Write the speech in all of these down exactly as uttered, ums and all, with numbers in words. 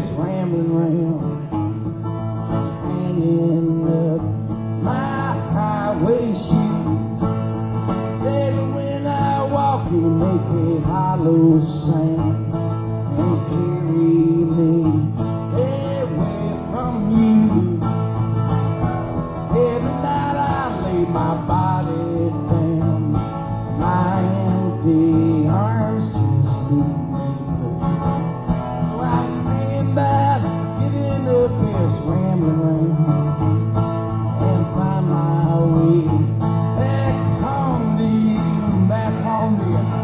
this rambling round, hanging up my highway shoes. Baby, when I walk, you make a hollow sound and carry me away from you. Every night I lay my body down, my empty arms just leave me blue. So I'm thinking about getting up this rambling round and find my way back home to you, back home to you.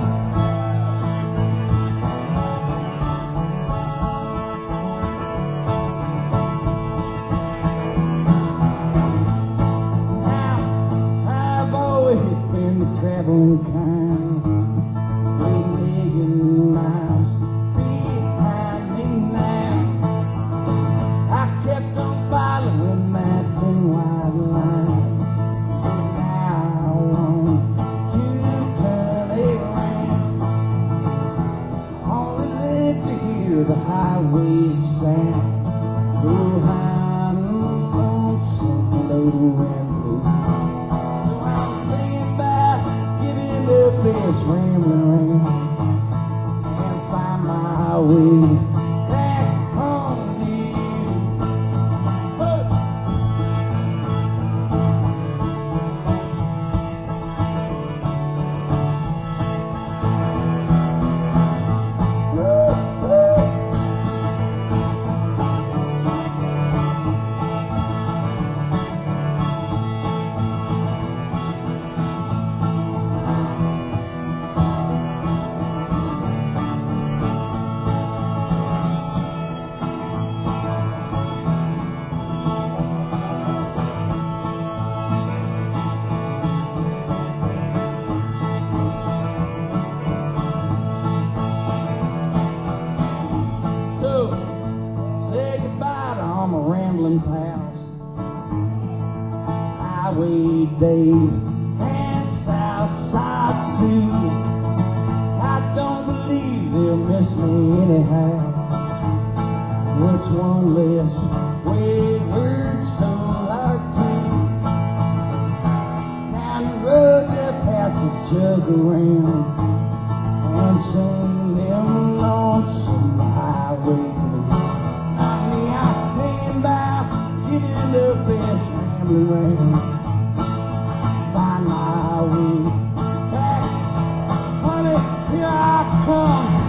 Traveling kind, three million miles behind me now. I kept on following that thin white line, but now I want to turn around. Only live to hear the highway sound, go high and lonesome, low and blue. This rambling around and find my way back home to you. Oh, oh. So, say goodbye to all my rambling pals, Highway Dave and Southside Sue. I don't believe they'll miss me anyhow. What's one less wayward soul or two? Down the road they'll pass a jug around and sing them lonesome highway blues. I mean, I'm thinking about getting up this rambling round, find my way back. Honey, here I come.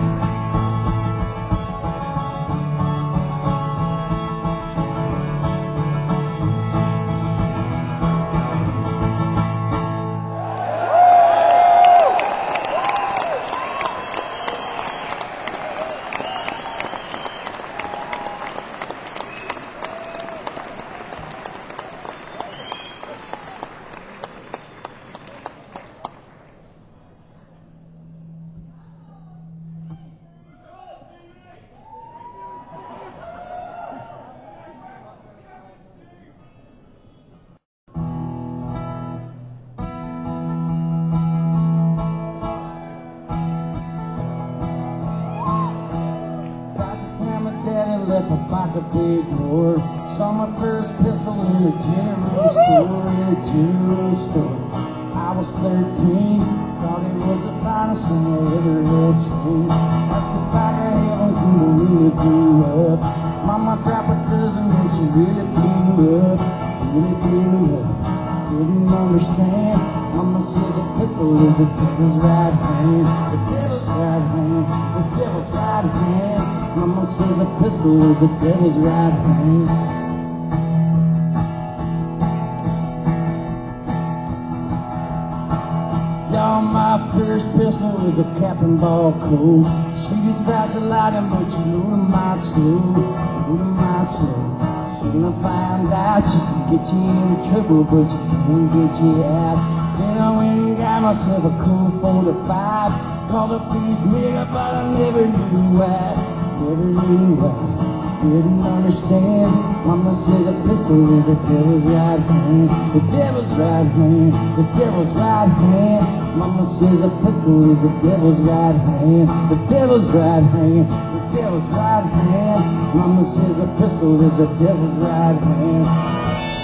Left my pocket big door. Saw my first pistol in a general store, in a general store. I was thirteen, thought it was the finest thing I ever had seen. That's the fire heavens and I really blew up. Mama dropped a dozen and she really blew up, really blew up. Didn't understand. Mama says a pistol is the devil's right hand, the devil's right hand, the devil's right hand. Mama says a pistol is the devil's right hand. Y'all, my first pistol was a cap and ball Colt. She just fast a lighting, but she loaded my slow, loaded my slow. Soon I found out she can get you in trouble, but she can't get you out. Then I went and got myself a Colt forty-five, called the police nigga, but I never knew why. Never knew why, didn't understand. Mama said a pistol is the devil's right hand, the devil's right hand, the devil's right hand. Mama says a pistol is the devil's right hand, the devil's right hand, the devil's devil's right hand. Mama says a pistol is the devil's right hand.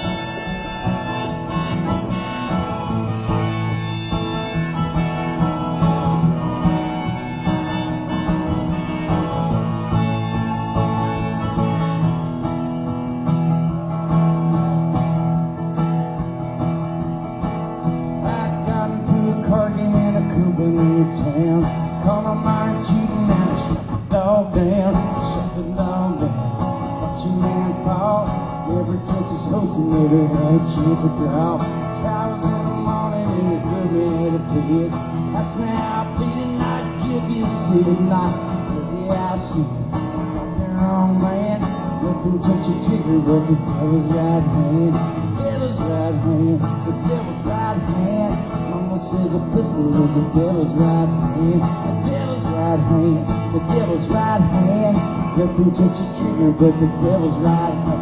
Town. Call my mind cheating and I shut the dog down. Shut the dog down. Watch a man fall. Every touch is hosting, never had a chance to draw. Showers in the morning and it put me in a bed. Ask me how I plead and I give you a city night. Yeah, I see it. Got the wrong man. Nothing touch your trigger but the devil's right hand. The devil's right hand. The devil's right hand. Mama says a pistol is the devil's right hand. The devil's right hand. The devil's right hand. Nothing touch your trigger but the devil's right hand.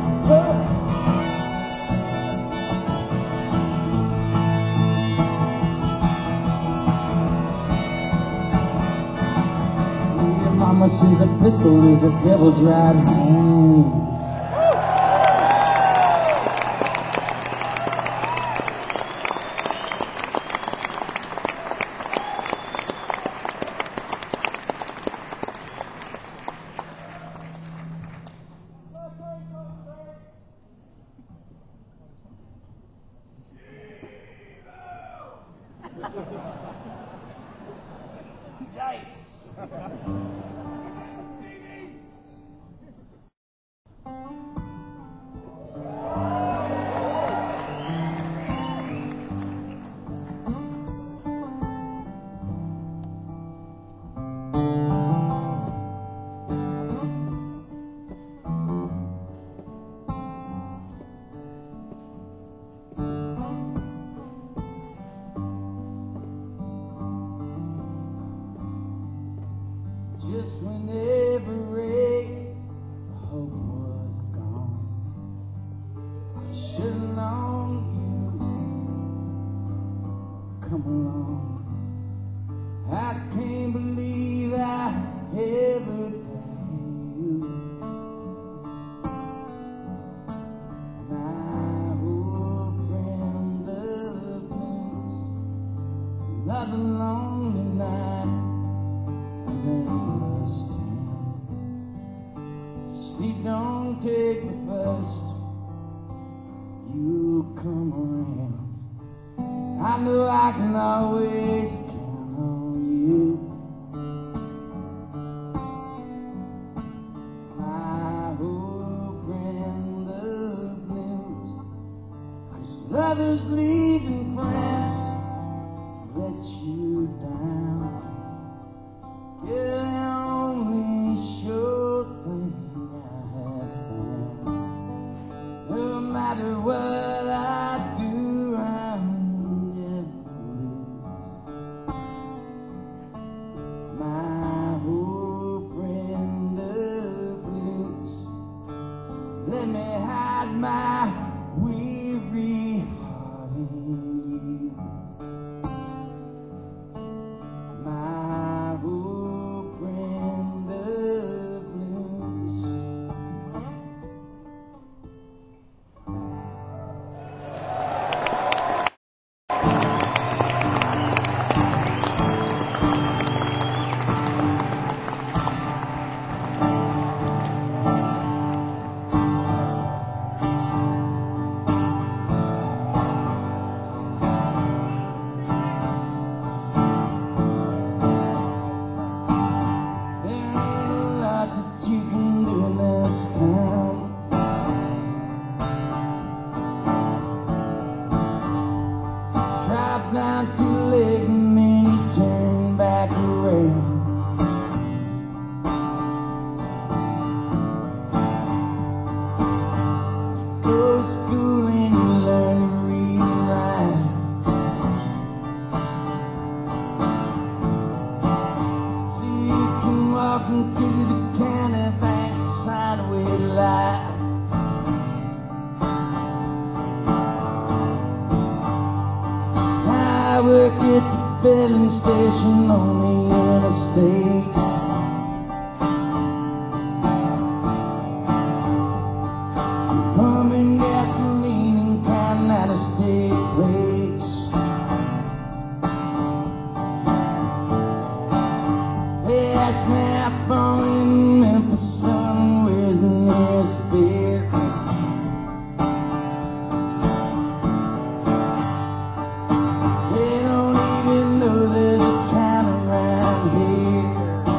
Yeah, Mama says a pistol is the devil's right hand. Yikes! Just when every hope was gone, I should have known you'd come along. I can't believe I ever doubted you. My old friend of blues, another lonely night. Sleep don't take me first. You come around. I know I can always count on you. My old friend of blues, 'cause others leaving friends let you down. You're the only sure thing I have found. No matter what I do, I'm never blue. My old friend of blues, let me hide my weary heart in you. My old friend of blues. Down to late and then you turn back around. Go to school and you learn to read and write. So you can walk into the county bank, sign away life. I work at the filling station on the interstate. that bum in Memphis, son, where's his spirit? They don't even know there's a town around here.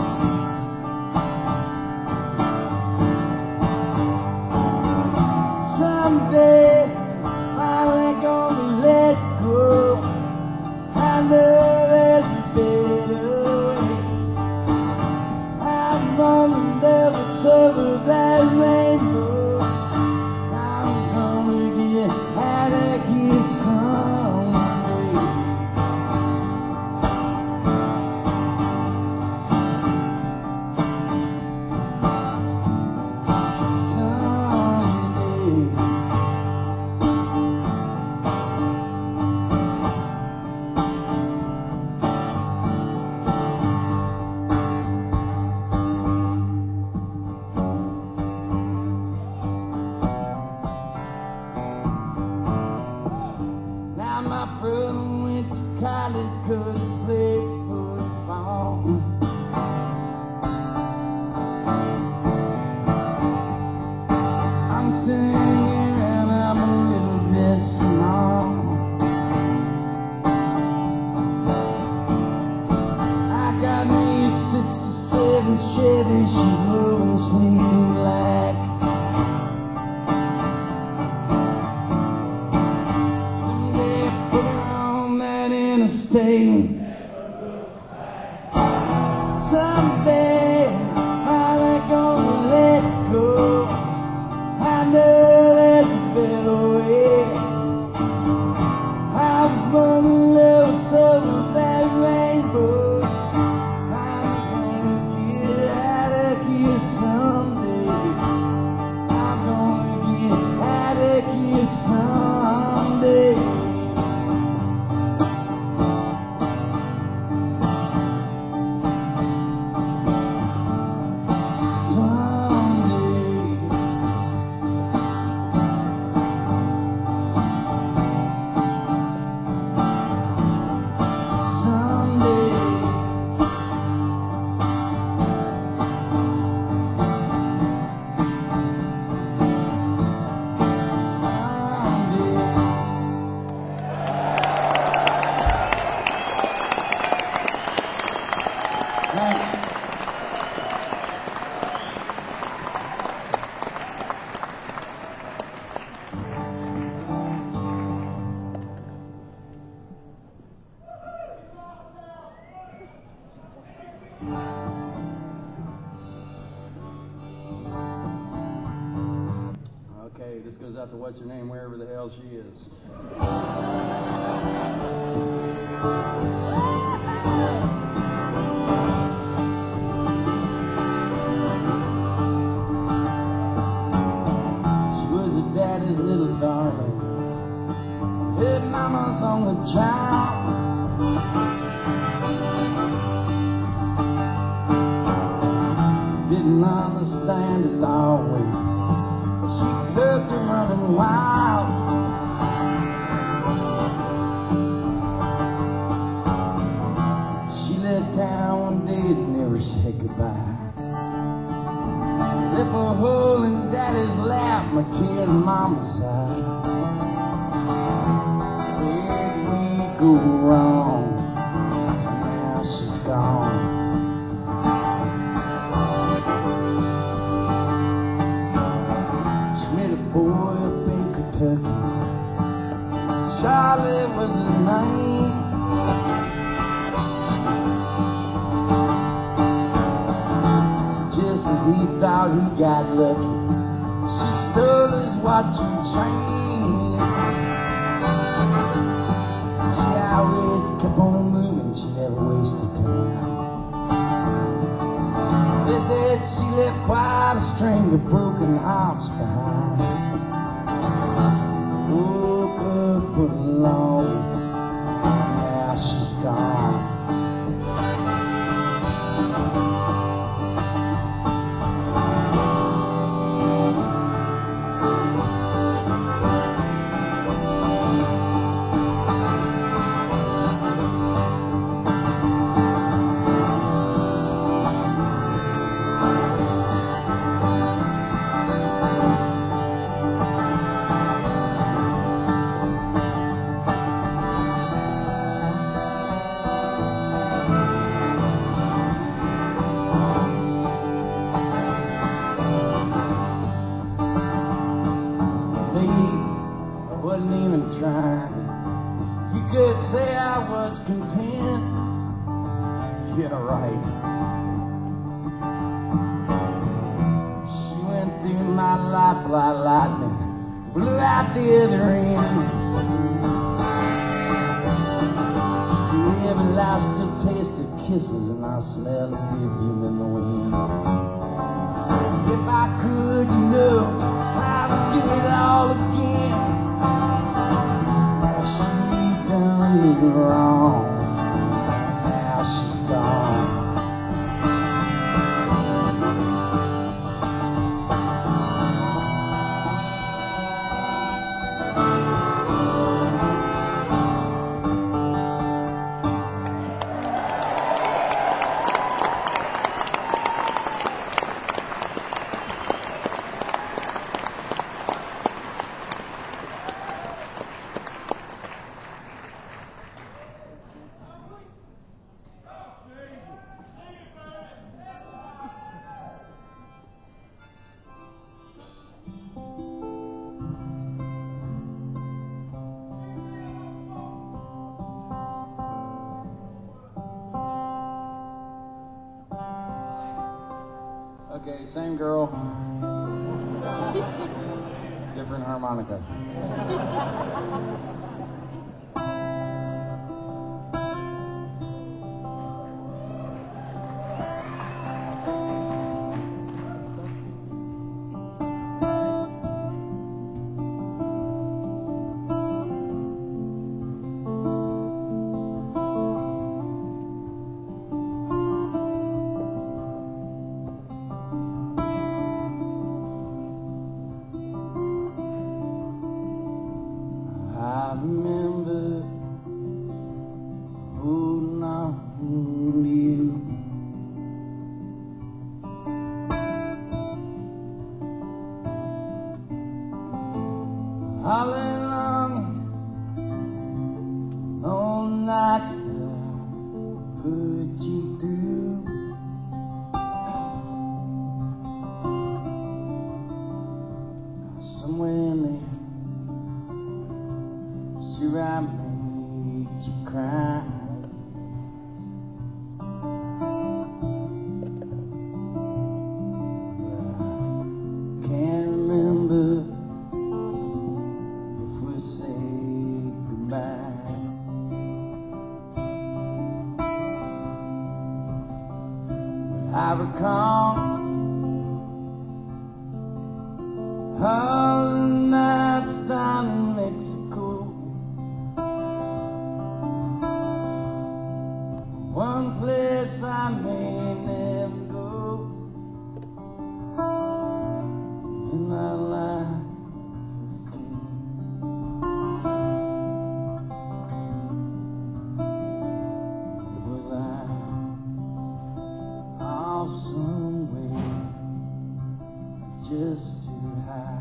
Someday, finally gonna let go. I know there's a better way. I'm gonna never trouble that rainbow. I'm gonna get out of here someday. Someday. Now my brother went to college 'cause he played football. I'm singing and I'm a little bit small. I got me a sixty-seven Chevy, she's moving sleeping black. Interstate. Someday I'm gonna let go. I know there's a better way. I'm gonna live some that rainbow. I'm gonna get out of here someday. I'm gonna get out of here someday. Okay, this goes out to what's her name, wherever the hell she is. She was her daddy's little darling. Her mama's only child. Didn't understand it always. She looked her running wild. She left town one day and never said goodbye. Left a hole in daddy's lap, my tear in mama's eye. Where'd we go wrong? Now she's gone. Boy up in Kentucky, Charlie was his name. Just as he thought he got lucky, she stole his watch and chain. She always kept on moving, she never wasted time. They said she left quite a string of broken hearts behind. Woke up alone, now she's gone. pipe like lightning blew out the other end. Yeah, but I still taste the kisses and I smell the perfume in the wind. If I could, you know, I would do it all again. She done me wrong, now she's gone. Okay, same girl, different harmonica. I remember holding on to you, all along, all nights I put you through. Somewhere in there, sure I made you cry. But I can't remember if we said goodbye. But I recall all the nights down in Mexico, one place I may never go in my life again. Was I off somewhere just too high?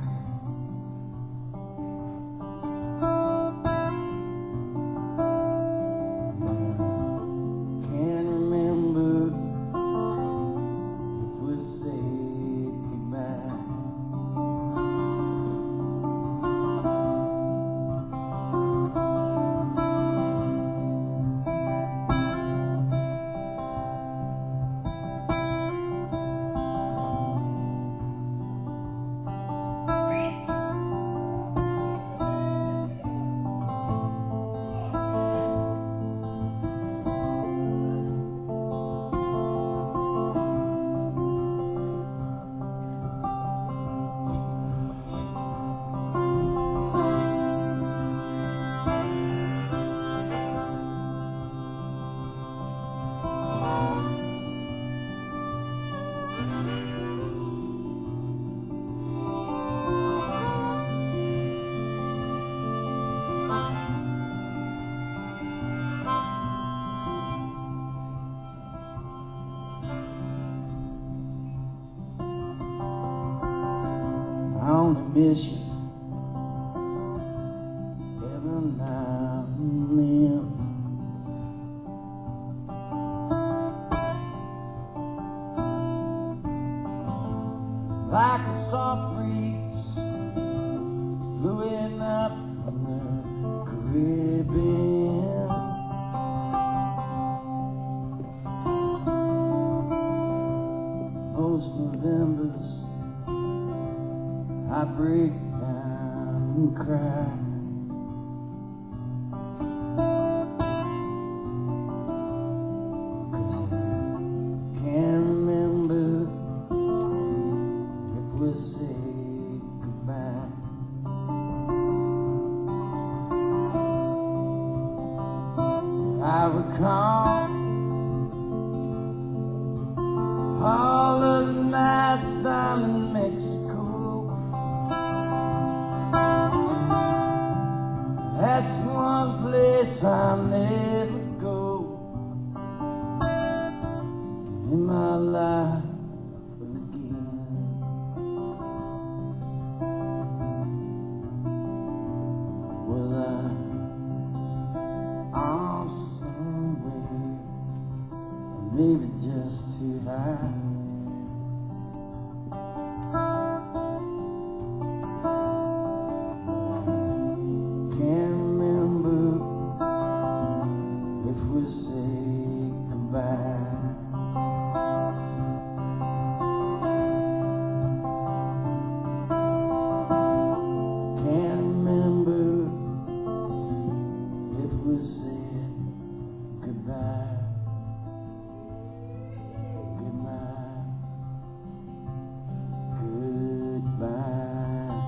I only miss you every now and then. Like a soft breeze blowing up from the Caribbean. Most Novembers I break down and cry. Cause I can't remember if we said goodbye. I recall all those nights down in Mexico. That's one place I'll never go in my life again. Was I off somewhere, or maybe just too high? Can't remember if we say goodbye. Can't remember if we said goodbye. Goodbye. Goodbye.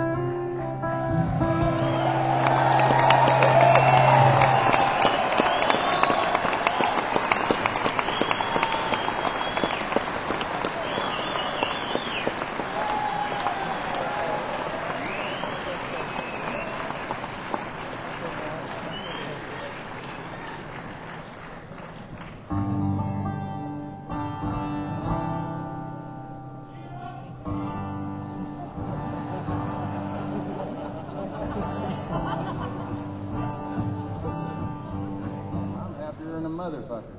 I'm happier than a motherfucker.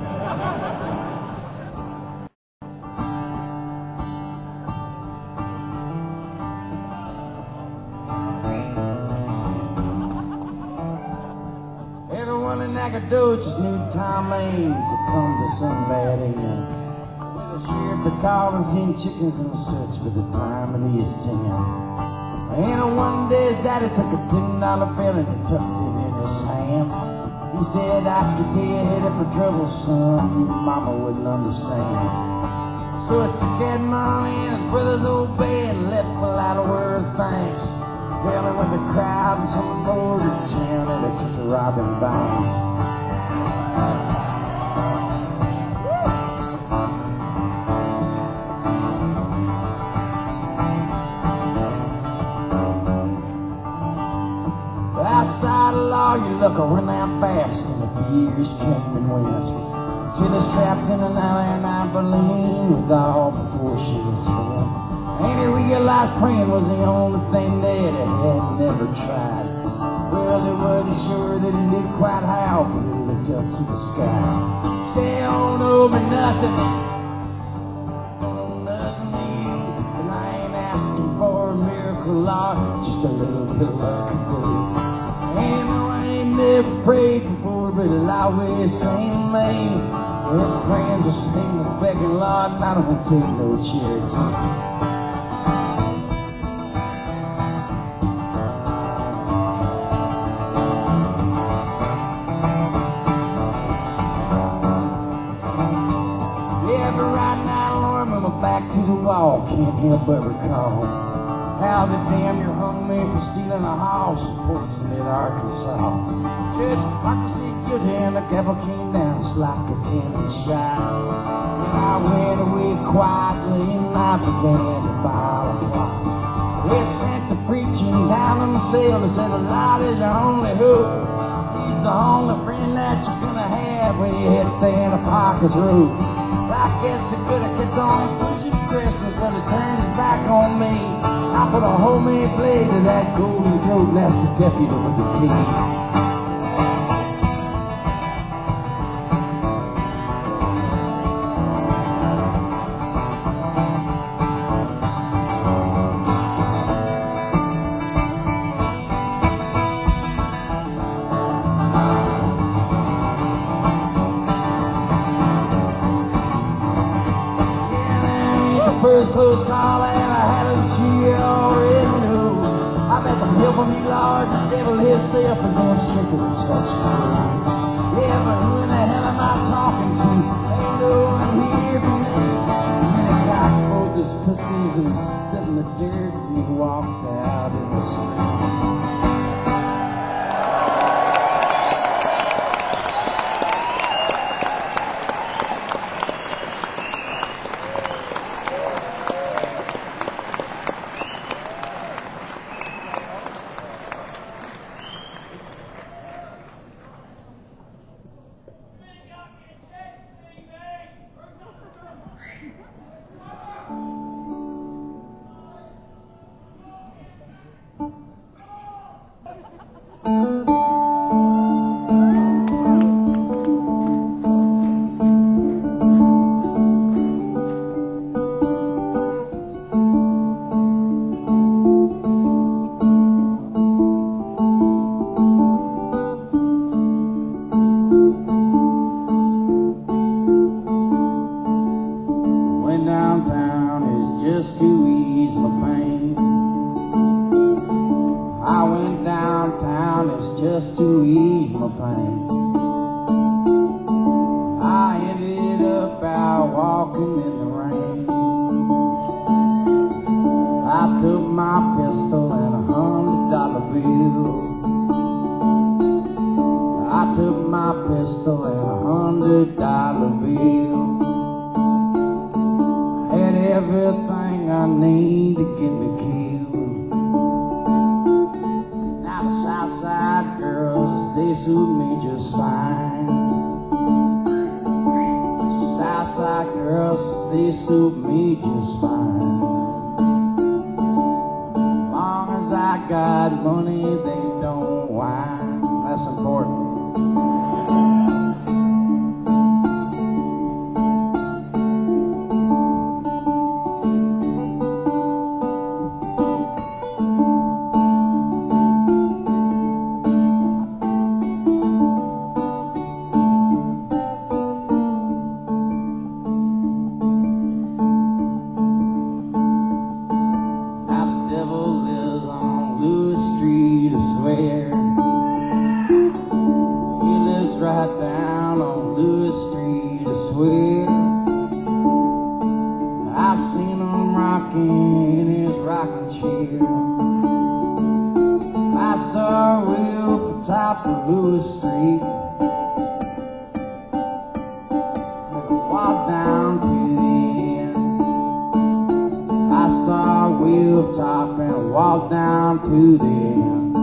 Everyone in Nacogdoches knew Tom Ames had come to some bad end. With a sheriff of collars and chickens and such by the time it is ten. And one day his daddy took a ten dollar bill and he tucked it in his hand. He said, I could tell you headed for trouble, son, your mama wouldn't understand. So he took that money and his brother's old bed and left without a word of thanks. Fell in with the crowd and some more to town and they took to robbing banks. Outside of law, you look around that fast, and the years came and went. Till it's trapped in an ninety-nine balloon with all before she was spent. And he realized praying was the only thing that he had never tried. Well, he wasn't sure that he knew quite how, but he looked up to the sky. Say, don't owe me nothing, don't owe nothing to you, and I ain't asking for a miracle, Lord, just a little bit of luck and belief. And though I ain't never prayed before, but it'll always seem me. Well, friends are singing, begging, Lord, and I don't take no charity. Back to the wall, can't help but recall how the damn near hung me for stealing a house in Port Smith, Arkansas. Judge Parker said guilty and the devil came down just like a cannon shot. And I went away quietly and I began to file a plot. We sent the preaching down in the cell and said the Lord is your only hope. He's the only friend that you're gonna have when you hit down the Parker's Road. I guess he could have kept on pushing Christmas, but he turned his back on me. I put a homemade blade to that golden throat, and that's the deputy with the key. First close call and I had a she already knew. I bet the help of me, Lord, the devil himself is gonna strike with a touch. Yeah, but who in the hell am I talking to? Ain't no one here for me. And then he cocked both his pistols and he spit in the dirt and he walked out in the street. Downtown is just to ease my pain. I went downtown, it's just to ease my pain. I ended up out walking in the rain. I took my pistol and a hundred dollar bill. I took my pistol and a hundred dollar bill. Everything I need to get me killed. Now the Southside girls, they suit me just fine. The Southside girls, they suit me just fine. As long as I got money, they don't whine. That's important. Right down on Lewis Street, I swear. I seen him rocking in his rocking chair. I started way up the top of Lewis Street, walked down to the end. I started way up top and walked down to the end.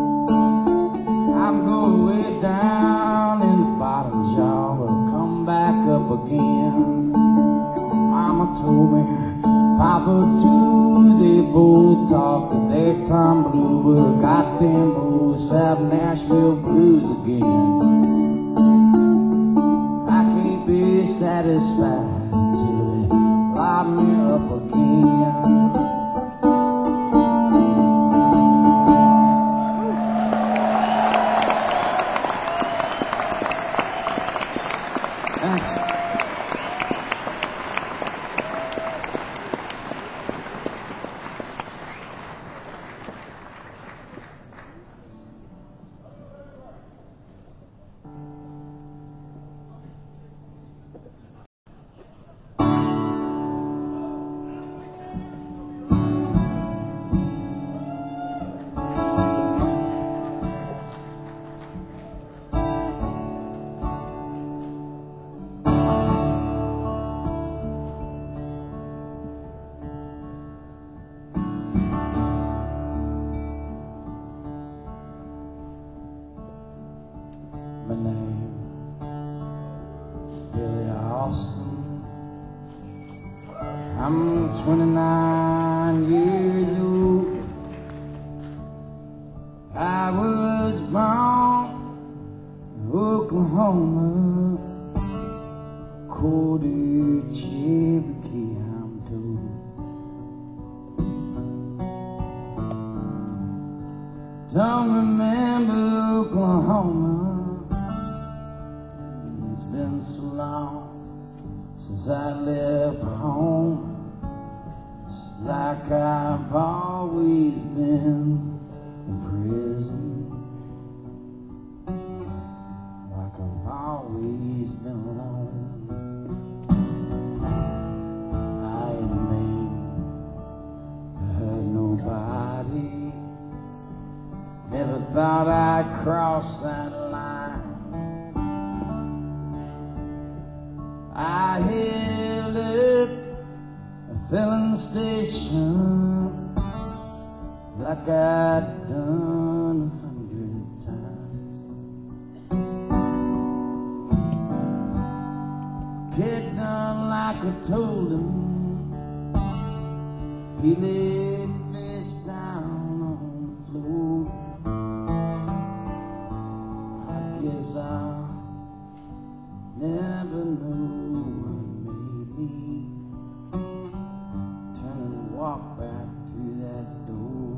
I'm going way down in the bottom, y'all will come back up again. Mama told me, Papa too, they both talk to their Tom Blue, but goddamn both have Nashville blues again. I can't be satisfied till they lock me up again. Thanks. My name is Billy Austin. I'm twenty-nine years old. I was born in Oklahoma, Cody Cherokee, I'm told. Don't remember Oklahoma. It's been so long since I left home. like I've always been in prison, like I've always been alone. I ain't mean to hurt nobody, never thought I'd cross that line. I held up a filling station like I'd done a hundred times. Kid done like I told him, he laid face down on the floor. I guess I'll never know what made me turn and walk back through that door.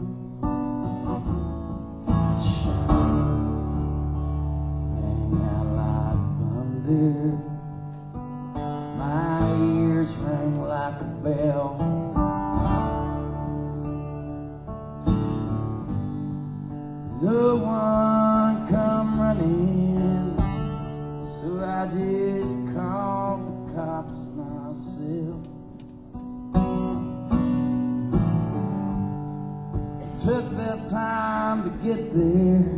Rang out like thunder, my ears rang like a bell. No one come running, so I just called the cops myself. It took their time to get there.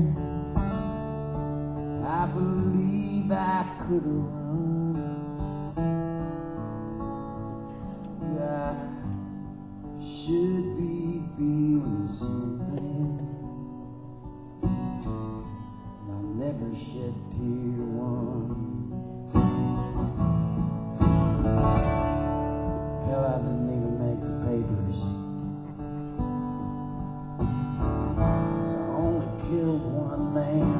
I believe I could have run. I should be feeling something. I never shed tear one. Hell, I didn't even make the papers. So I only killed one man.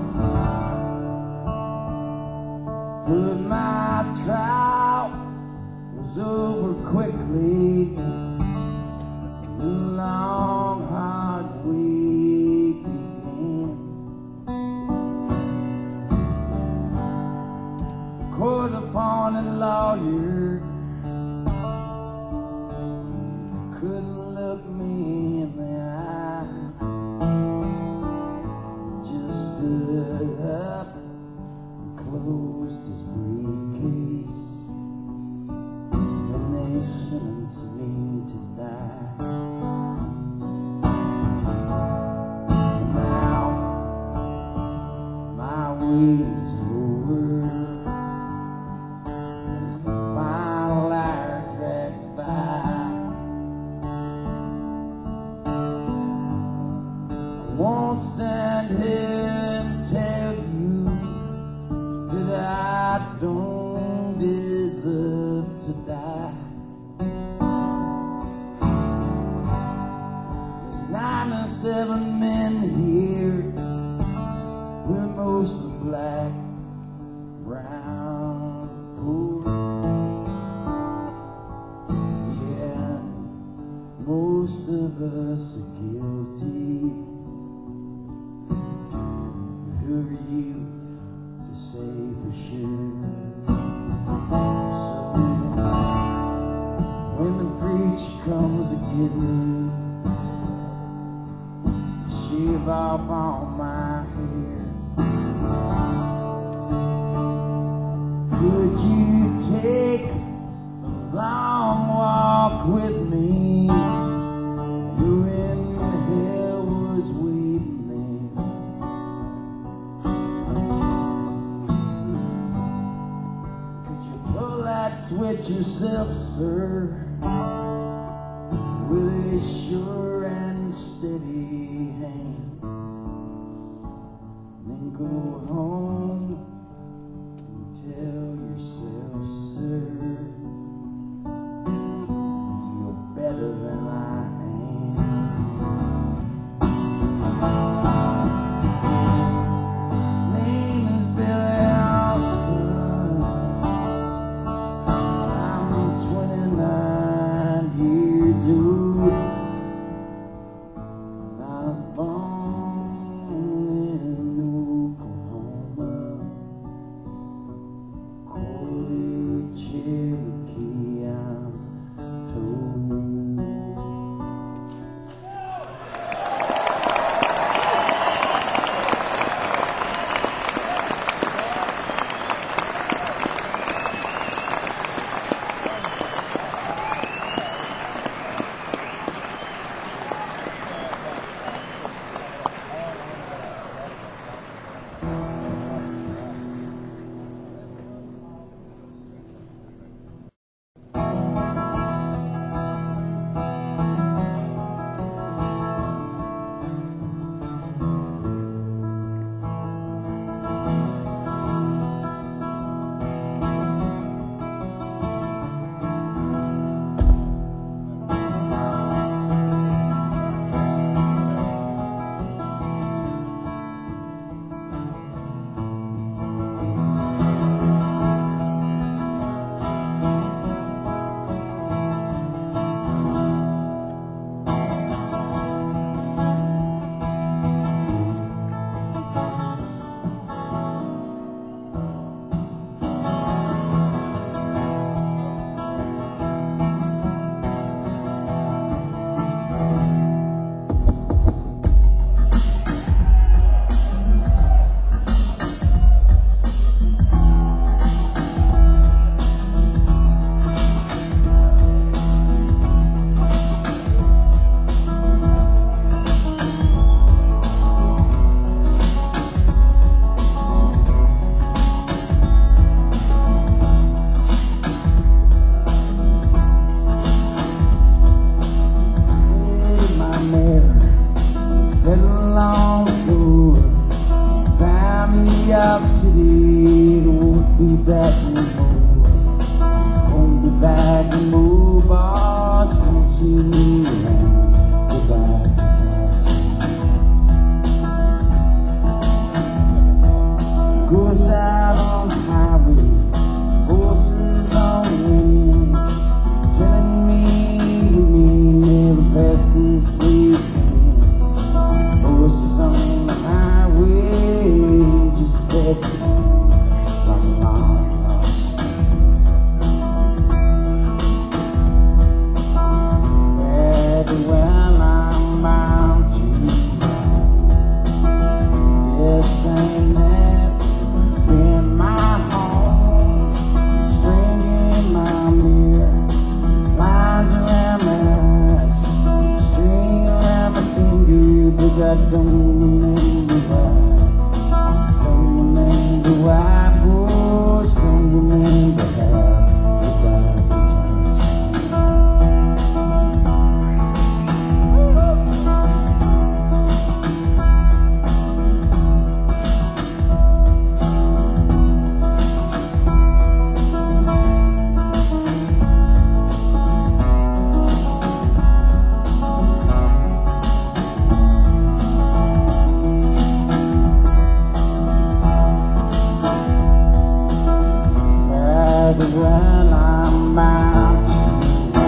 But my trial was over quickly. The long, hard week began. Court-appointed lawyer couldn't look me in the eye. Just stood up and closed his briefcase, and they sentenced me to die. Now my way's over. Won't stand here and tell you that I don't deserve to die. There's ninety-seven men here, we're mostly black, brown, poor. Yeah, most of us are guilty. Who are you to say for sure? So when the preacher comes to get me, shave off all my hair. Could you take a long walk with me? When your hair was waving there. Switch yourself, sir, with a sure and steady hand. Then go home and tell yourself, sir, you're better than I am. Name is Billy Austin. I'm twenty-nine. I don't remember why. Don't remember why, boys. Don't remember how it died. Well, I'm bound to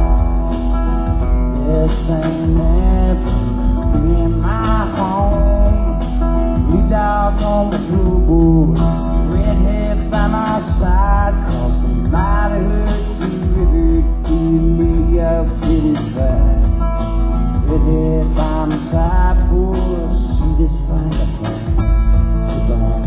this ain't never been my home. Blue dog on the floorboard, redhead by my side, cause somebody hurt you, in New York City vibe. Redhead by my side, boy, sweetest thing I've had. Goodbye.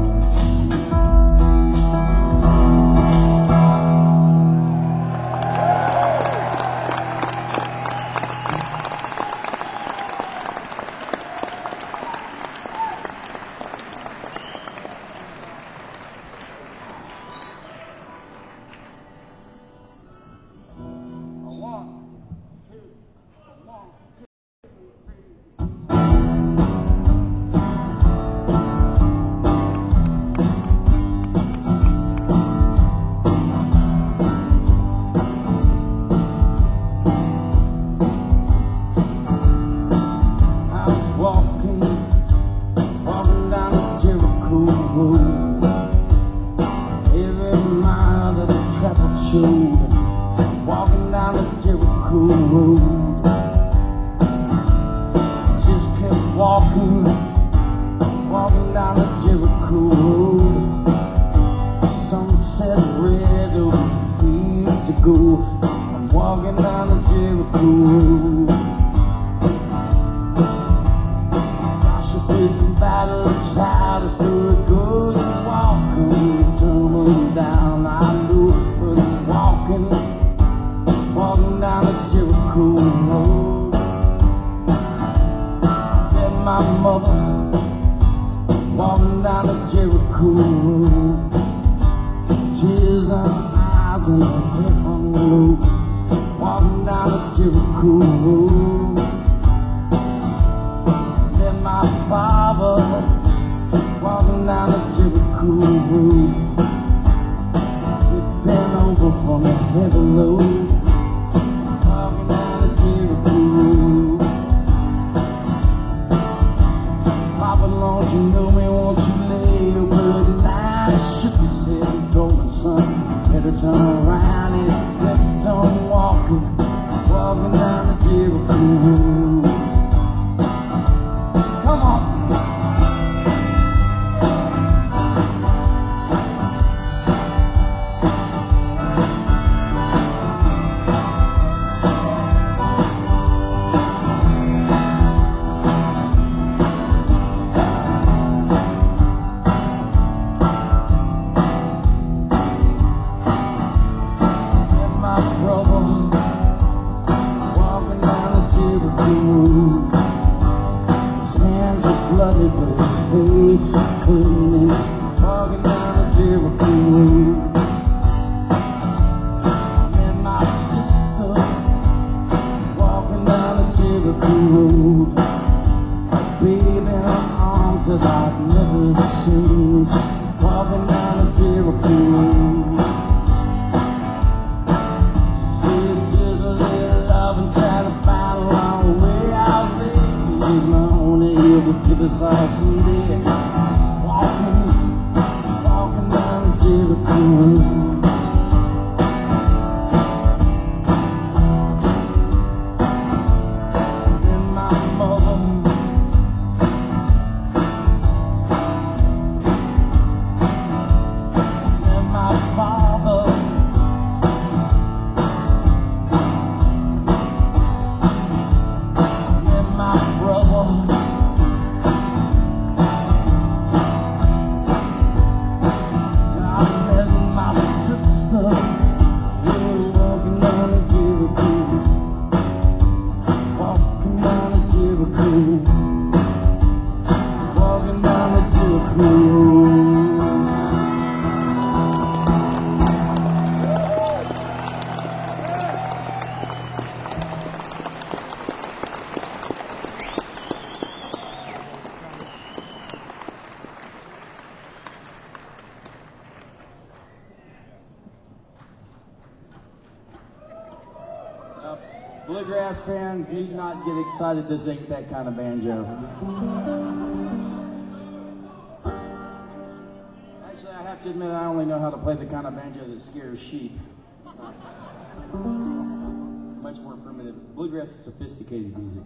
Walking, walking down the Jericho Road. Every mile that the traffic showed. Walking down the Jericho Road. Just kept walking, walking down the Jericho Road. Sunset red over fields of gold. I'm walking down the Jericho Road. Different battles, how the story goes. Walking, tumbling down, I know, but I'm walking, walking down the Jericho Road. Met my mother, walking down the Jericho Road. Tears in her eyes and her head hung low. Walking down the Jericho Road. My father, walking down the Jericho Road. We've been over from a heavy load. Walking down the Jericho Road. Papa, don't you know me, won't you lay your bloody lie? Shook his head and told me, son, better turn around and kept on walking. Walking down the Jericho Road. Come on. And my brother, walking down the Jericho Road. Bloody, but his face is clean. Walking down the Jericho Road. And my sister, walking down the Jericho Road. A baby in her arms that I've never seen. She's walking down the Jericho Road. She said just a little love and try to find a long way out there. She's my only ever give us all some day. Walking, walking down the Jericho Road. And my mother, and my father, and my brother. Bluegrass fans need not get excited. This ain't that kind of banjo. Actually, I have to admit I only know how to play the kind of banjo that scares sheep. It's not much more primitive. Bluegrass is sophisticated music.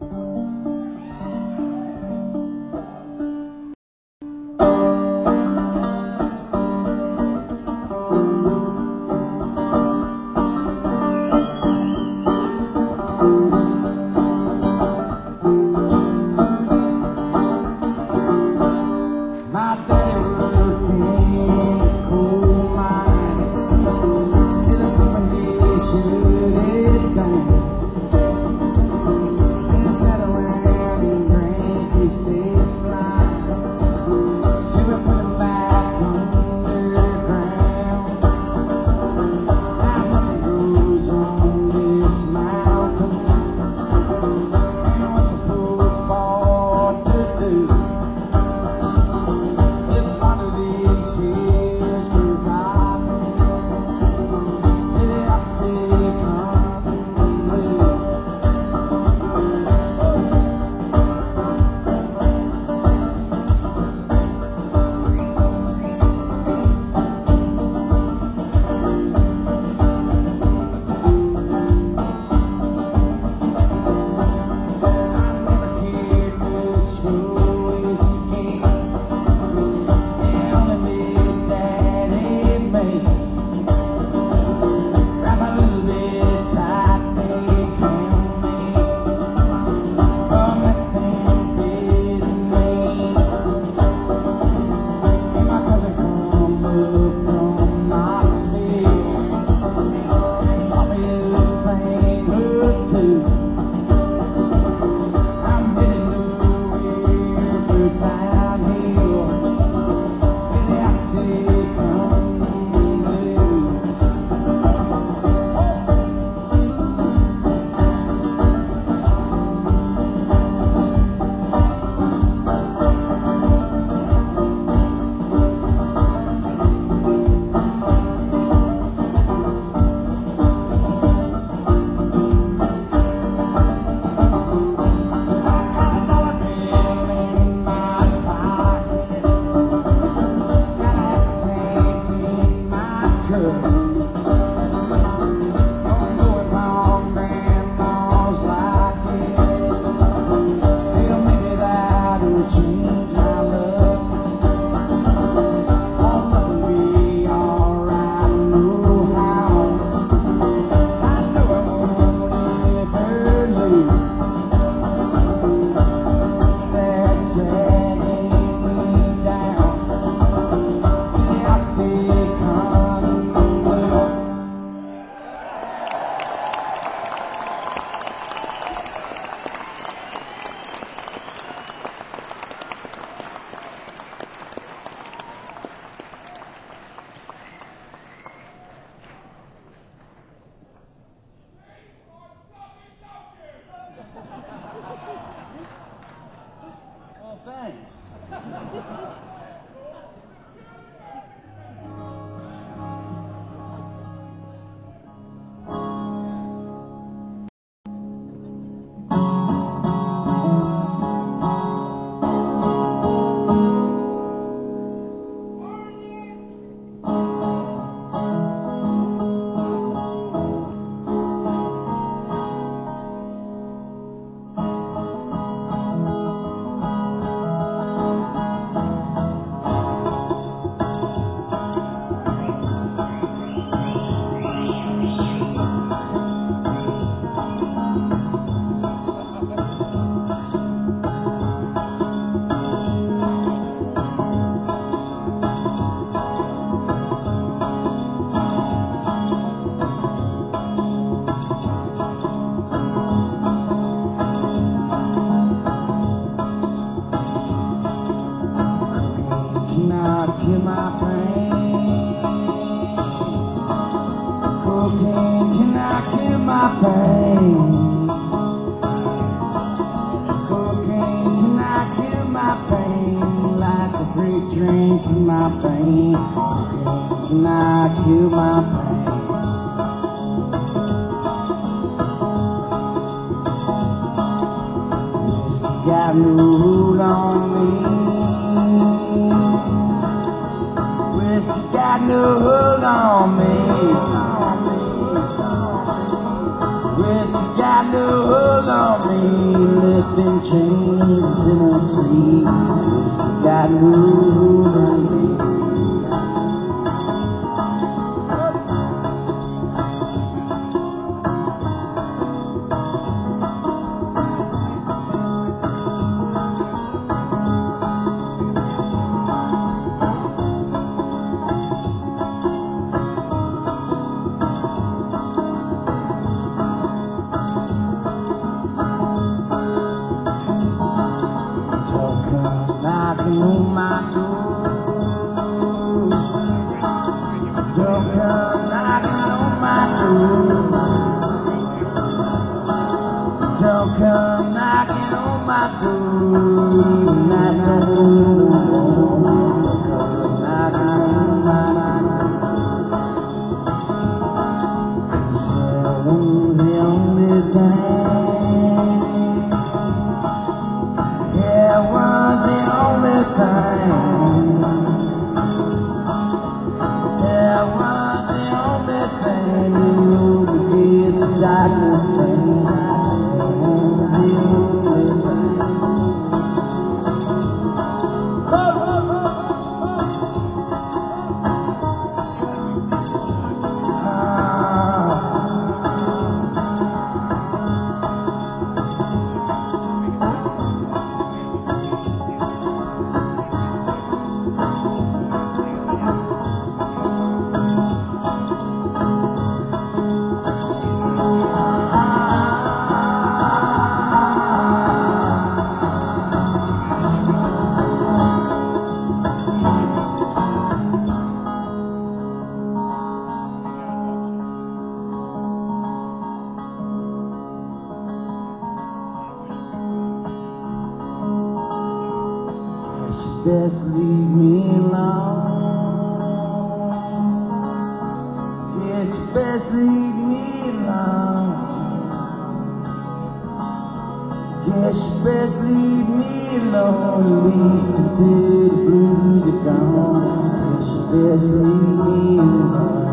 Thanks. Kill my pain. Cocaine cannot kill my pain. Cocaine cannot kill my pain. Like a freight train to my pain. Cocaine cannot kill my pain. got no hold on me. Whiskey got no hold on me. Whiskey got no hold on me. Living chains in Tennessee. Whiskey got no hold on me. Knocking on my door. Don't come knocking on my door. Don't come knocking on my door. Not no more. Come knocking on my door. Heaven's the only thing. Heaven's the only thing. There was the only thing you could get the darkness things. There was the only thing. Best leave me alone. Yes, you best leave me alone. Yes, you best leave me alone. At least until the blues are gone. Yes, you best leave me alone.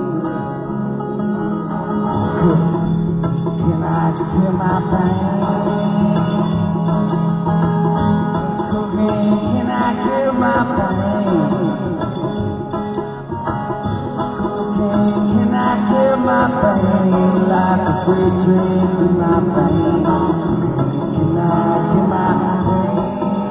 Can I kill my pain? Can I kill my pain? Cocaine, can I kill my pain? Like a great drink in my pain. Can I kill my pain?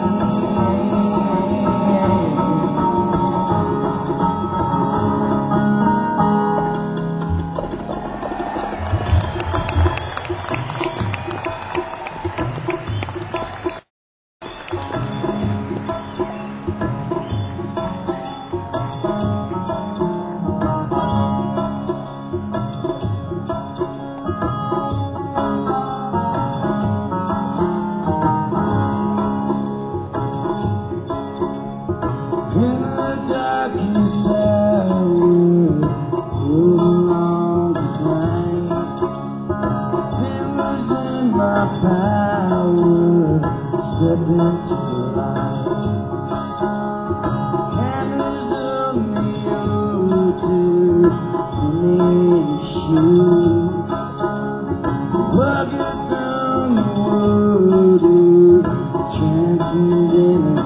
In the darkness I would hold along this night. It was in my power to step into the light. Candles of me to finish shoot. Walking down the wood, transcendent.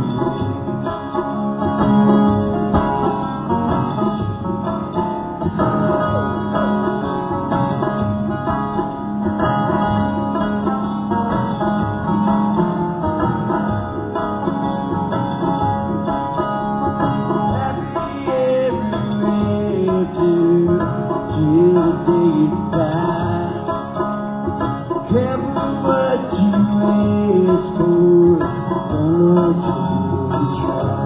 Careful what you wish for, don't let you try.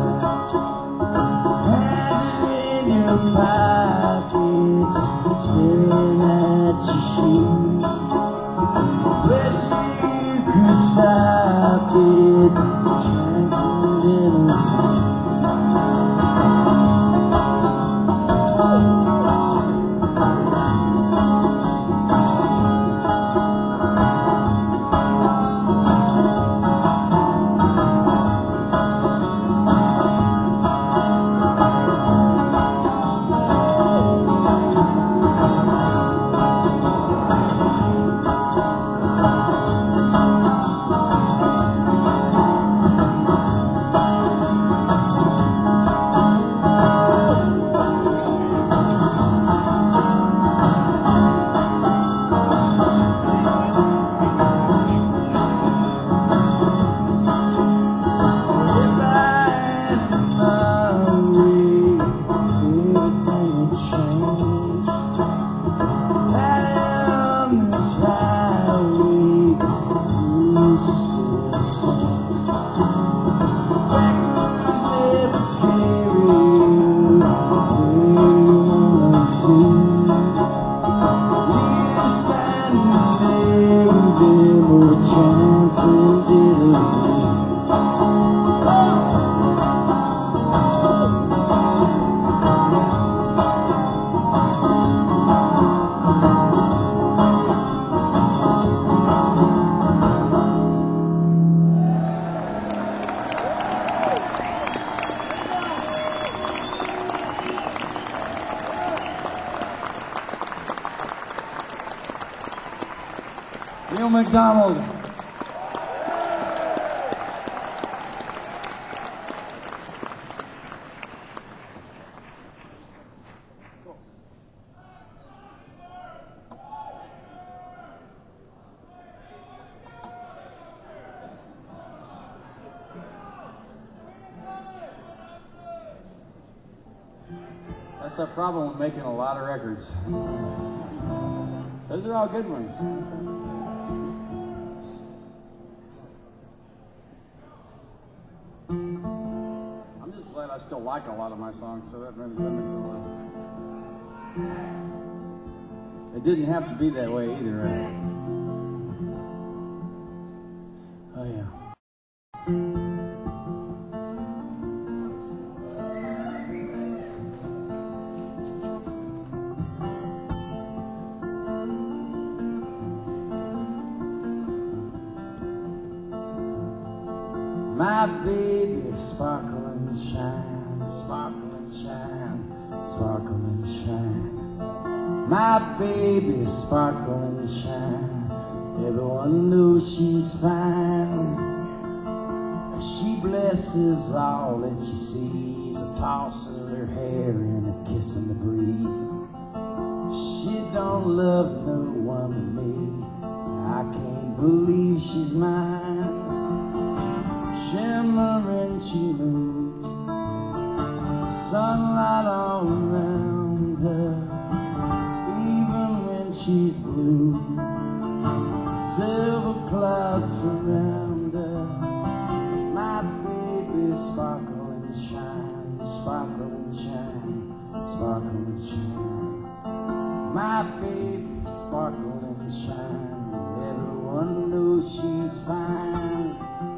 Hands in your pockets, staring at your shoes. Wish you could stop it, transcendental. McDonald. That's the problem with making a lot of records. Those are all good ones. I'm just glad I still like a lot of my songs, so that, that makes it a little. It didn't have to be that way either, right? Oh, yeah. My baby, sparkle and shine, sparkle and shine, sparkle and shine. My baby, sparkle and shine. Everyone knows she's fine. She blesses all that she sees, a toss of her hair and a kiss in the breeze. She don't love no one but me. I can't believe she's mine. Shimmering she moves, sunlight all around her, even when she's blue. Silver clouds surround her. My baby, sparkle and shine, sparkle and shine, sparkle and shine. My baby, sparkle and shine. Everyone knows she's fine.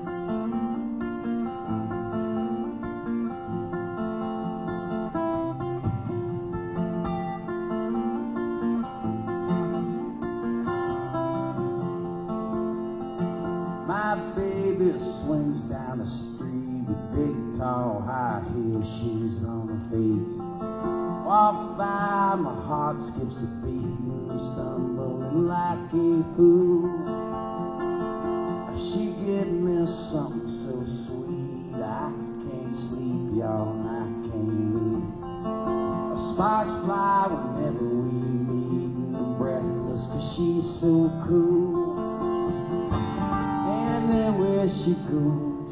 My baby swings down the street with big, tall, high heel shoes on her feet. Walks by, my heart skips a beat, stumbling like a fool. She give me something so sweet, I can't sleep, y'all, and I can't leave. Sparks fly whenever we meet, and breathless 'cause she's so cool. Where she goes,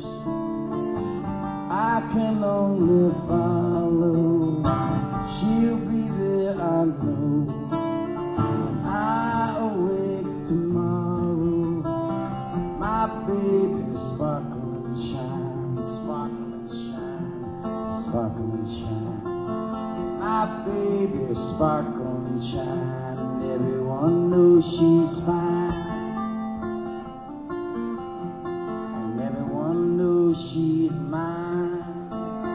I can only follow. She'll be there, I know, when I awake tomorrow. My baby, sparkle and shine, sparkle and shine, sparkle and shine. My baby, sparkle and shine, and everyone knows she's fine. She's mine.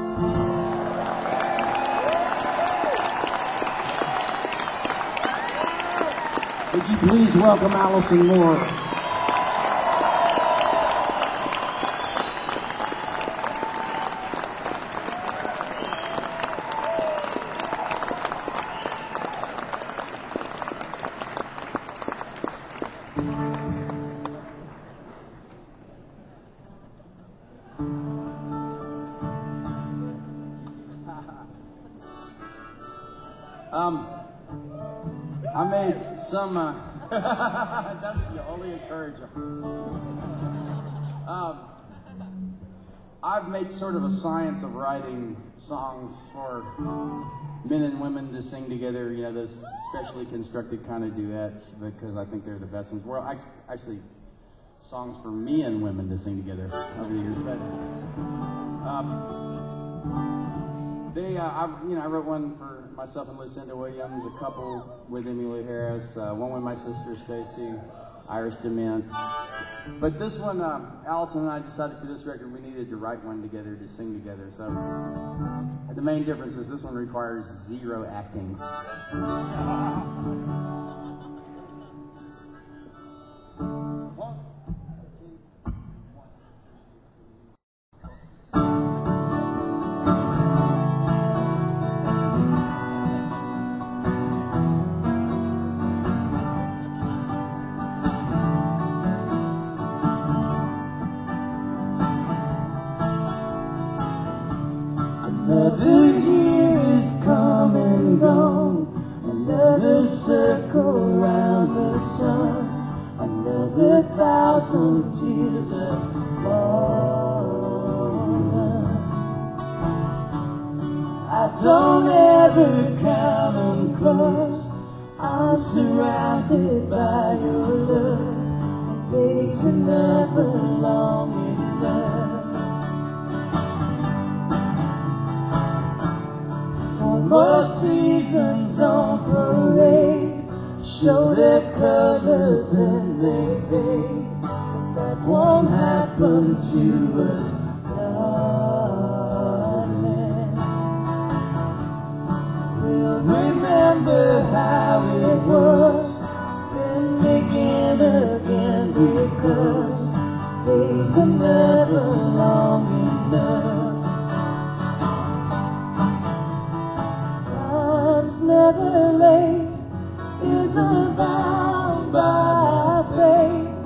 Would you please welcome Allison Moore? Um, I made some, uh, you only encourage them. Um, I've made sort of a science of writing songs for men and women to sing together, you know, those specially constructed kind of duets, because I think they're the best ones. Well, actually, songs for me and women to sing together over the years, but, um, They, uh, I, you know, I wrote one for myself and Lucinda Williams, a couple with Emmylou Harris, uh, one with my sister Stacy, Iris DeMint. But this one, uh, Allison and I decided for this record we needed to write one together to sing together. So the main difference is this one requires zero acting. Another year is come and gone, another circle round the sun, another thousand tears have fallen. I don't ever count them close, I'm surrounded by your love, and days are never long enough. More seasons on parade show their colors, then they fade. But that won't happen to us, darling. We'll remember how it was, then begin again, because days are never long enough. Never late, isn't bound by fate.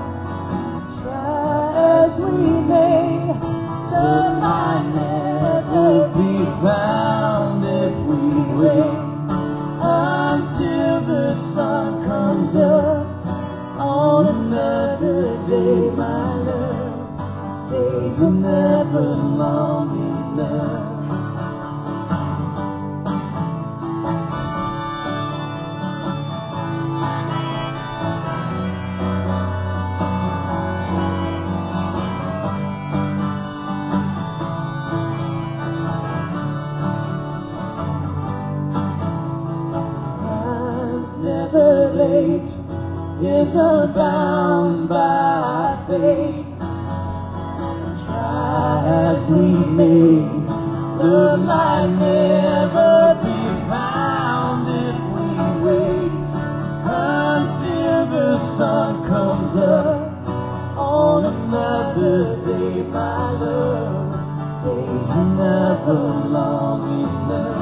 Try as we may, love might never be found if we wait until the sun comes up on another day, my love. Days are never long enough. Never late, isn't bound by fate. Try as we may, love might never be found if we wait until the sun comes up on another day, my love. Days are never long enough.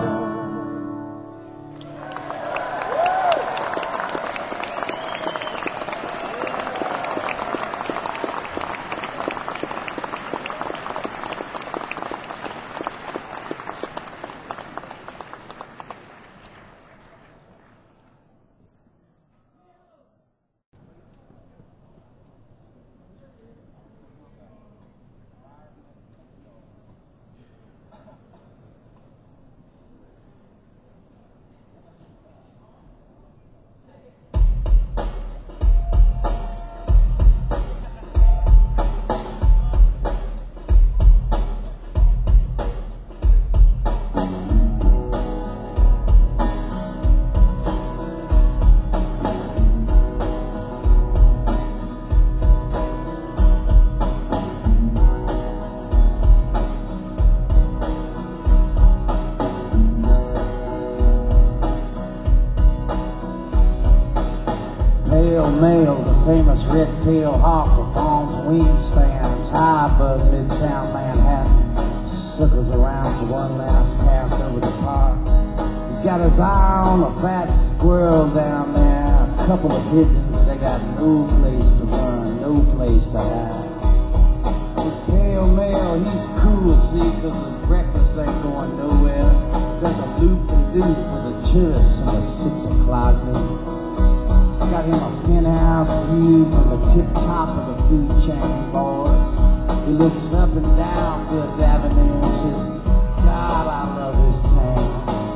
Pale male, the famous red-tailed hawk performs wing stands high above midtown Manhattan. Circles around for one last pass over the park. He's got his eye on a fat squirrel down there, a couple of pigeons, and they got no place to run, no place to hide. The pale male, he's cool, see, cause his breakfast ain't going nowhere. There's a loop-de-loop for the tourists in the six o'clock noon. Got him a penthouse view from the tip top of the food chain, boys. He looks up and down Fifth Avenue and says, God, I love this town.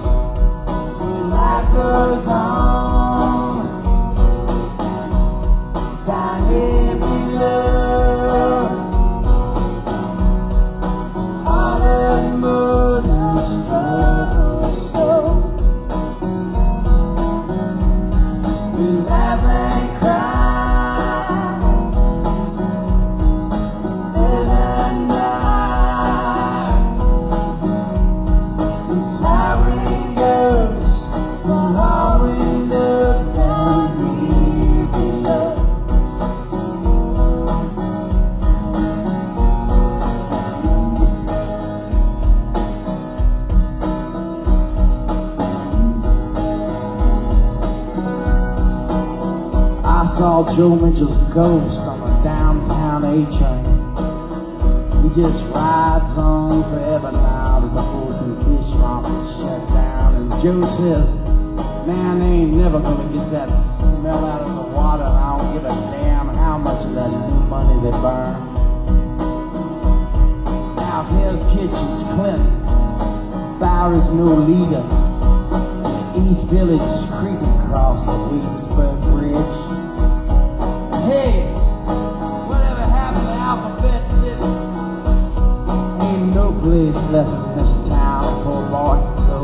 Life goes on down here below. All the mud and snow. We laugh and cry, live and die. It's how it goes, from how we look down here below. I saw Joe Mitchell's ghost on a downtown A-train. He just rides on forever now to the Fulton Fish Farm is shut down. And Joe says, man, they ain't never gonna get that smell out of the water. And I don't give a damn how much of that money they burn. Now Hell's Kitchen's Clint, Bower's no leader. And the East Village is creeping across the Williamsburg Bridge. Hey, whatever happened to Alphabet City? Ain't no place left in this town for a boy to go.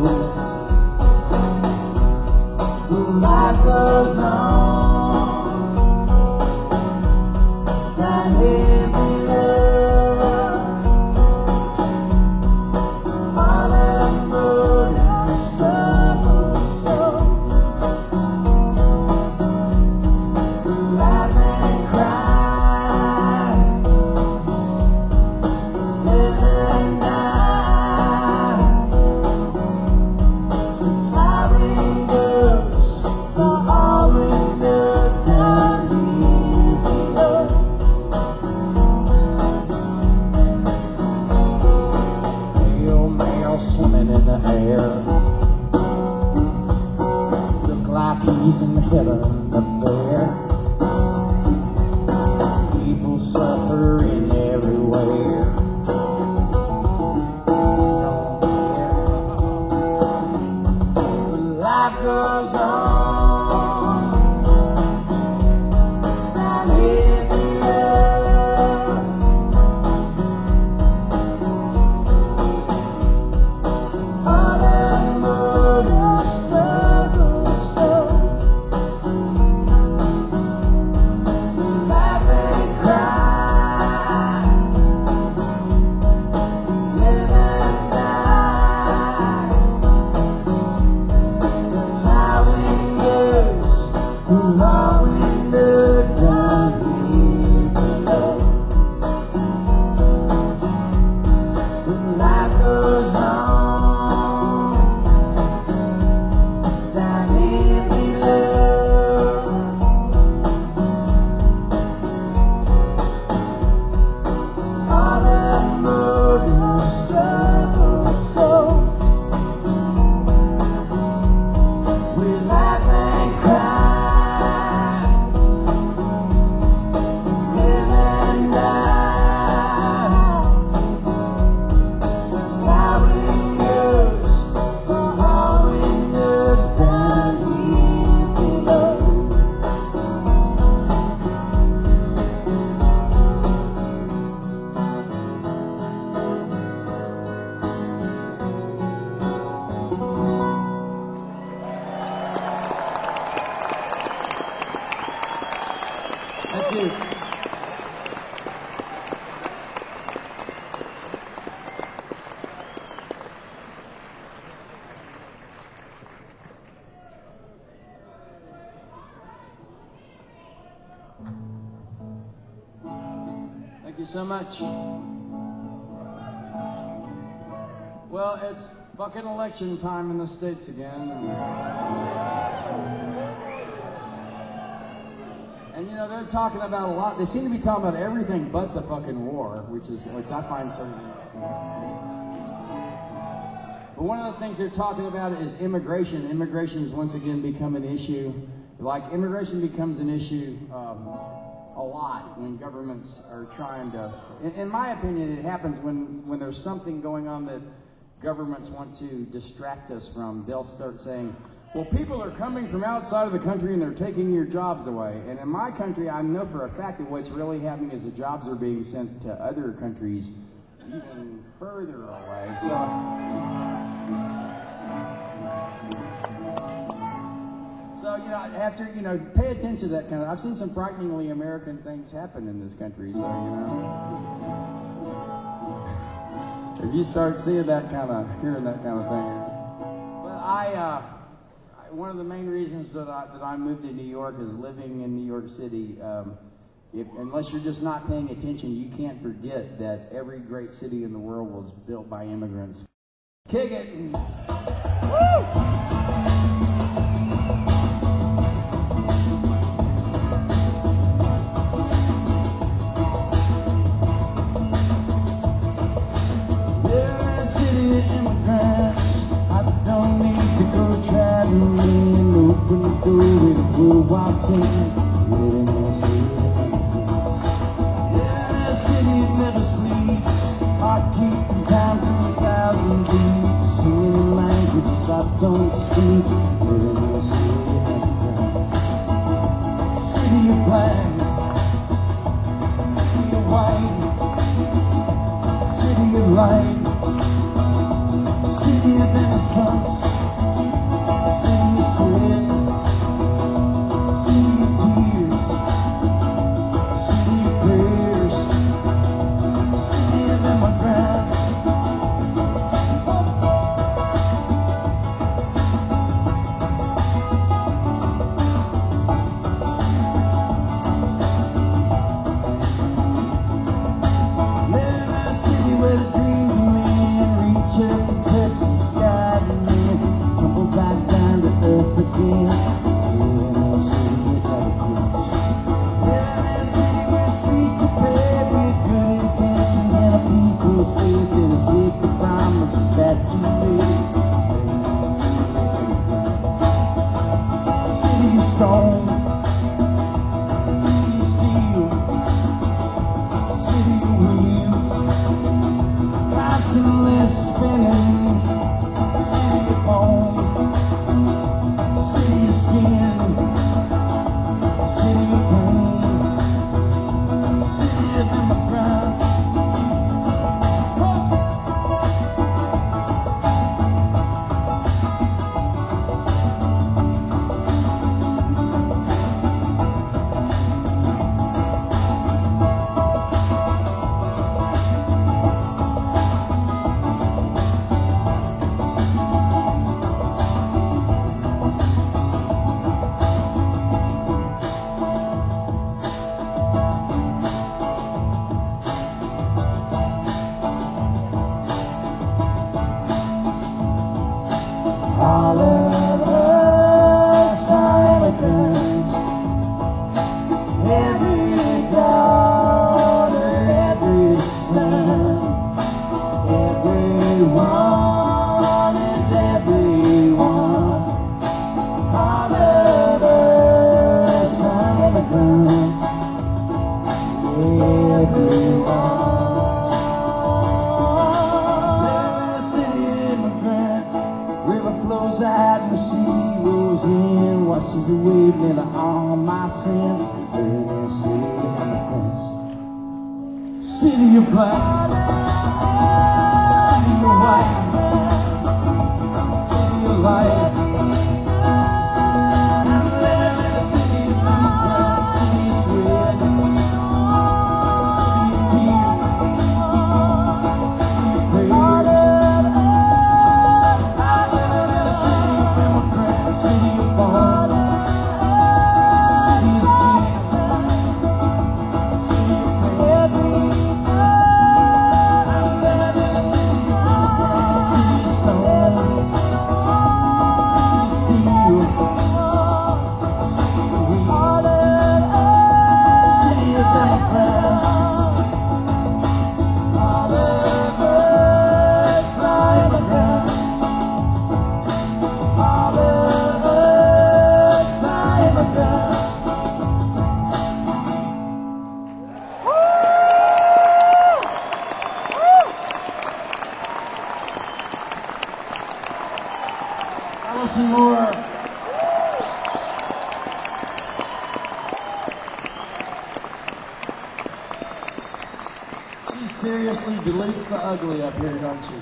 Life goes on down here below. All that's good and struggle so. Laugh and cry, live and die. It's how it goes for all we know down here below. Pale male swimming in the air, look like he's in heaven up there. People suffering everywhere. Don't care. But life goes on down here below. All that's good and struggle so. Laugh and cry, live and die. That's how it goes for all we know down here below. But life goes on down here below. All that's good and struggle so. We laugh and cry, live and die. That's how it goes for all we know down here below. Thank you. Thank you so much. Well, it's fucking election time in the States again. And, and you know, they're talking about a lot. They seem to be talking about everything but the fucking war, which is, which I find sort of. But one of the things they're talking about is immigration. Immigration has once again become an issue. Like, immigration becomes an issue um, a lot when governments are trying to, in, in my opinion, it happens when, when there's something going on that governments want to distract us from. They'll start saying, well, people are coming from outside of the country and they're taking your jobs away. And in my country, I know for a fact that what's really happening is the jobs are being sent to other countries even further away. So, so you know, after, you know, pay attention to that kind of, I've seen some frighteningly American things happen in this country, so, you know. If you start seeing that kind of, hearing that kind of thing. But I, uh, I- one of the main reasons that I, that I moved to New York is living in New York City. Um, if, unless you're just not paying attention, you can't forget that every great city in the world was built by immigrants. Kick it! And, woo! I'll take it. Living in a city yeah, a city that never sleeps. I keep them down to a thousand beats. Singing languages I don't speak. Living in a city city of black, city of white, city of light, city of innocence, city of sin, city of tears, city of prayers, city of immigrants. Stone, city of steel, city of wheels, constantly spinning, city of home, city of skin, city of pain, city of immigrants. All of us are immigrants. Every daughter, every son, everyone is everyone. All of us are immigrants. Everyone. Flows out and the sea rolls in, washes away nearly all my sins. Living in a city of immigrants, city of black, city of white, city of light. I'm living in a city of immigrants, city of sweat, city of tears, city of prayers. City of bone, city of skin, city of pain. I'm living in a city of immigrants, city of stone, city of steel, city of wheat, city of immigrants. All of us are immigrants. All of us are immigrants. Allison Moore. She seriously deletes the ugly up here, don't she?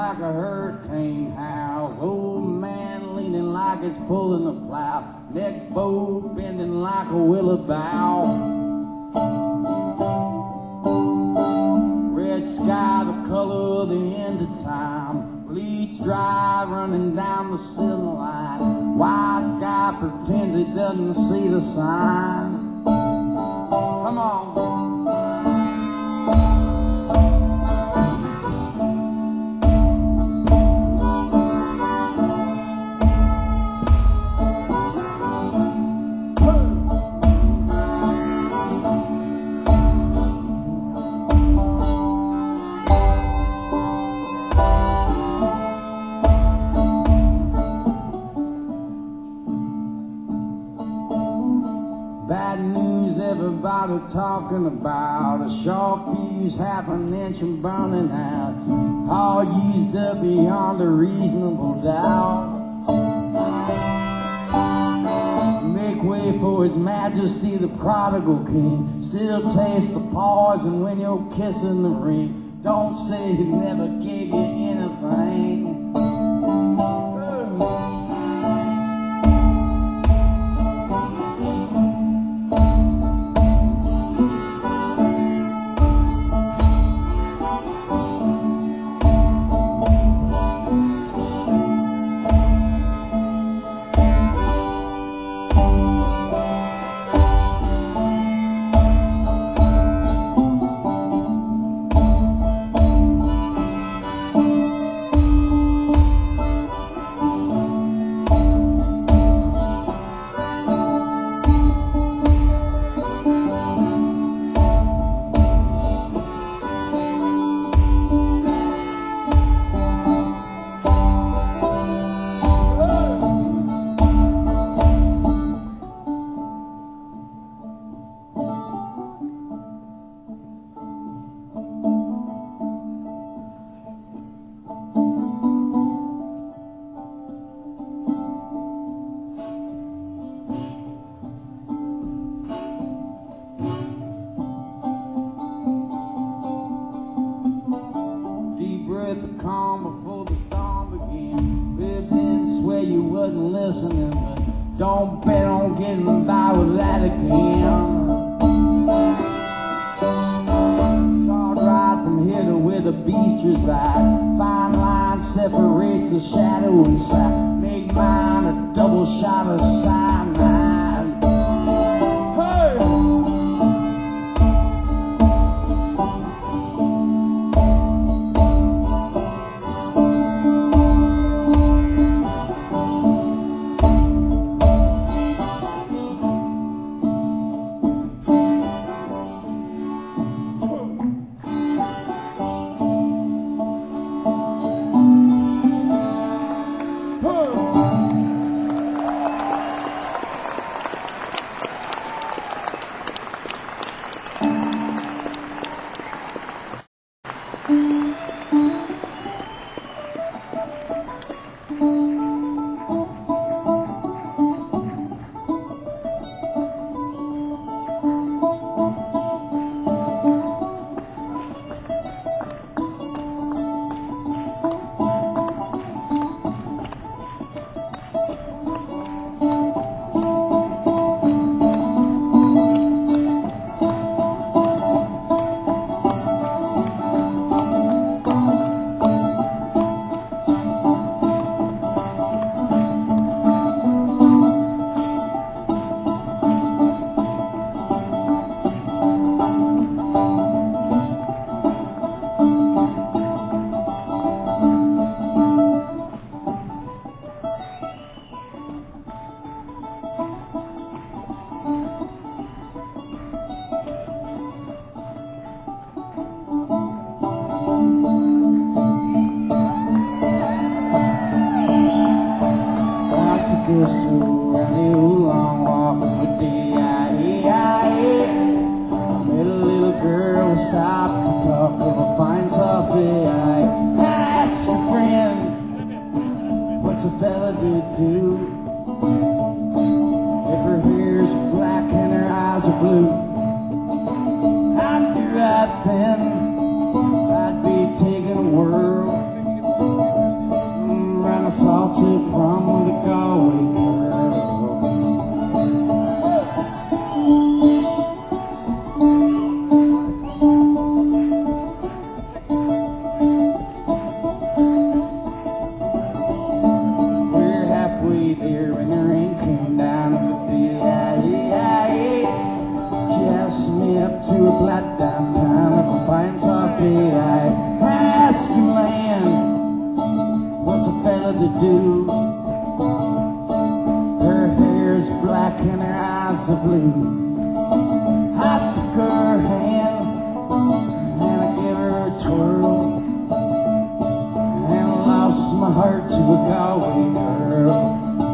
like a hurricane howls. Old man leaning like it's pulling a plow. Neck bow bending like a willow bough. Red sky, the color of the end of time. Bleach dry running down the center line. White sky pretends it doesn't see the sign. Come on. Bad news everybody talking about. A shark fuse half an inch and burning out. All used up beyond a reasonable doubt. Make way for His Majesty the prodigal king. Still taste the poison when you're kissing the ring. Don't say He never gave you anything. Breath of calm before the storm began. Lived and swear you wasn't listening, but don't bet on getting by with that again. Saw right from here to where the beast resides. Fine line separates the shadow inside. Make mine a double shot of cyanide. Hey! What's a fella to do if her hair's black and her eyes are blue? I'd do right then. I'd be taking a whirl black and her eyes are blue. I took her hand and I gave her a twirl and I lost my heart to a Galway girl.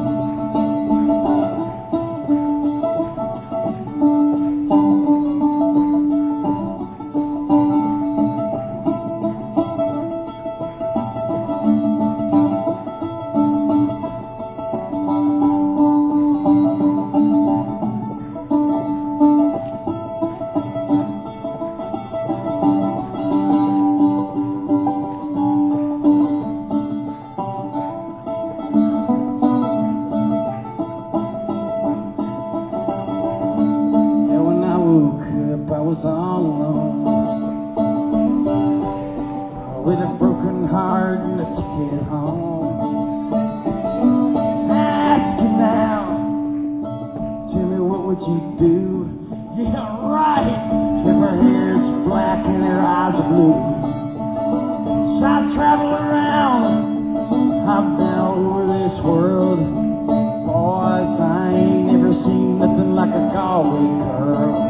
I was all alone with a broken heart and a ticket home. Ask you now, tell me what would you do? Yeah, right. If her hair's black and her eyes are blue. So I travel around, I've been all over this world. Boys, I ain't never seen nothing like a Galway girl.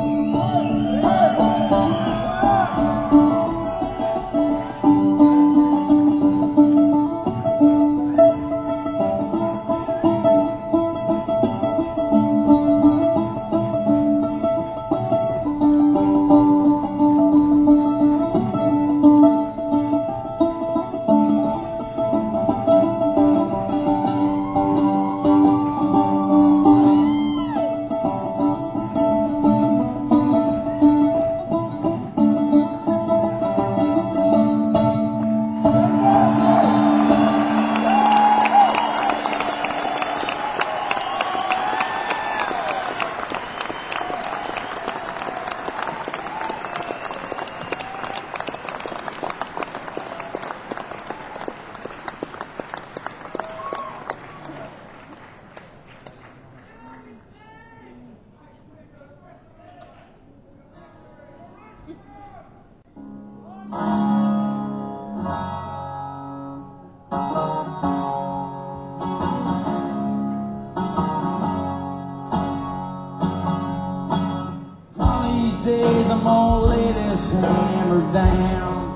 Days I'm gonna lay this hammer down,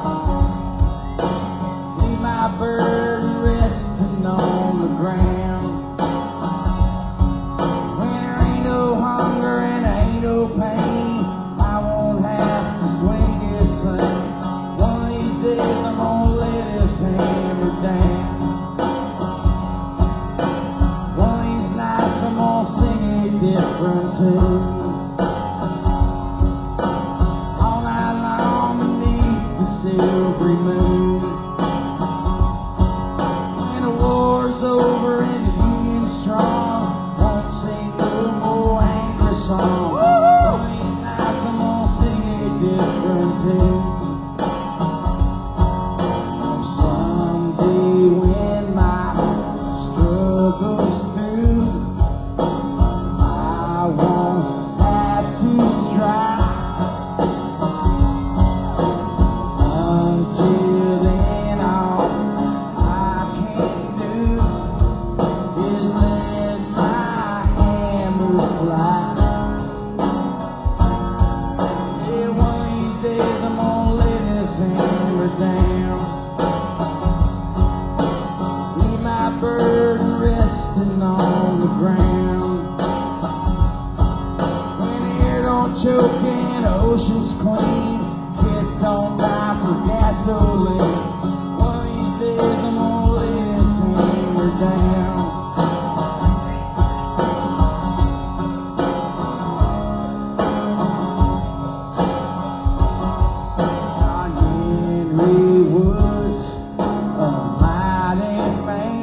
leave my burden resting on the ground. When there ain't no hunger and there ain't no pain, I won't have to swing this thing. One of these days I'm gonna lay this hammer down. One of these nights I'm gonna sing a different tune. Silvery moon. When the war's over and the union's strong, won't sing no more angry song. One of these nights I'm gonna sing a different tune. Someday when my struggle's through, I won't have to strive. Bird resting on the ground. When the air don't choke and the ocean's clean, kids don't die for gasoline. One of these days I'm gonna lay this hammer down. John Henry was a mighty man.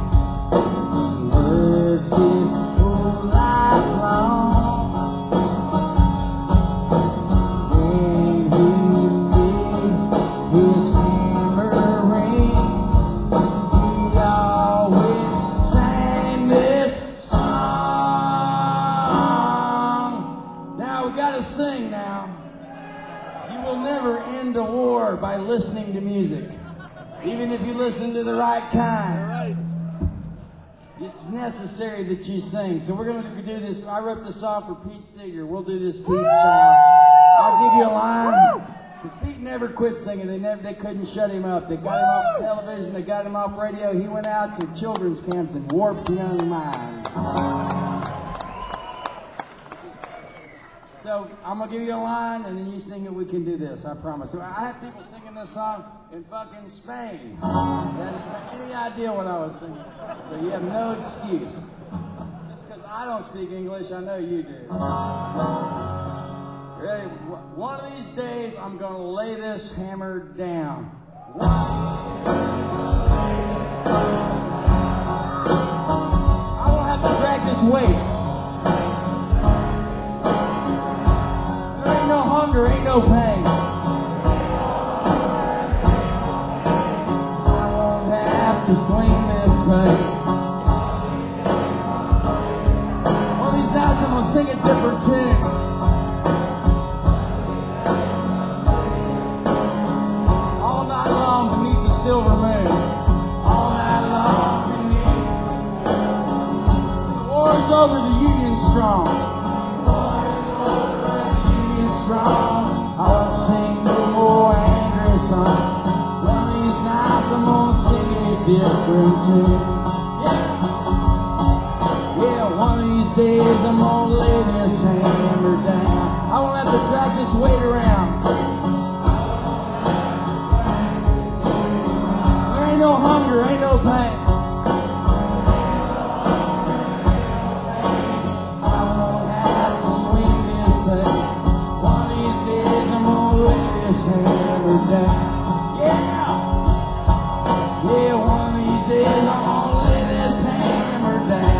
Sing now. You will never end a war by listening to music, even if you listen to the right kind. It's necessary that you sing. So we're going to do this. I wrote this song for Pete Seeger. We'll do this Pete style. I'll give you a line. Because Pete never quit singing. They never. They couldn't shut him up. They got him off television. They got him off radio. He went out to children's camps and warped young minds. So I'm going to give you a line, and then you sing it. We can do this, I promise. So I have people singing this song in fucking Spain. They hadn't had any idea what I was singing. So you have no excuse. Just because I don't speak English, I know you do. Ready? One of these days, I'm going to lay this hammer down. I won't have to drag this weight. There ain't no hunger, ain't no pain. I won't have to swing this thing. One of these nights, I'm going to sing a different tune. Silver moon, all night long beneath. The war's over, the Union's strong. The war's over, the Union's strong. I won't sing no more angry song. One of these nights I'm gonna sing a different tune. Yeah, yeah. One of these days I'm gonna lay this hammer down. I won't have to drag this weight around. Ain't no hunger, ain't no pain. I won't have to swing this thing. One of these days I'm gonna lay this hammer down. Yeah, yeah. One of these days I'm gonna lay this hammer down.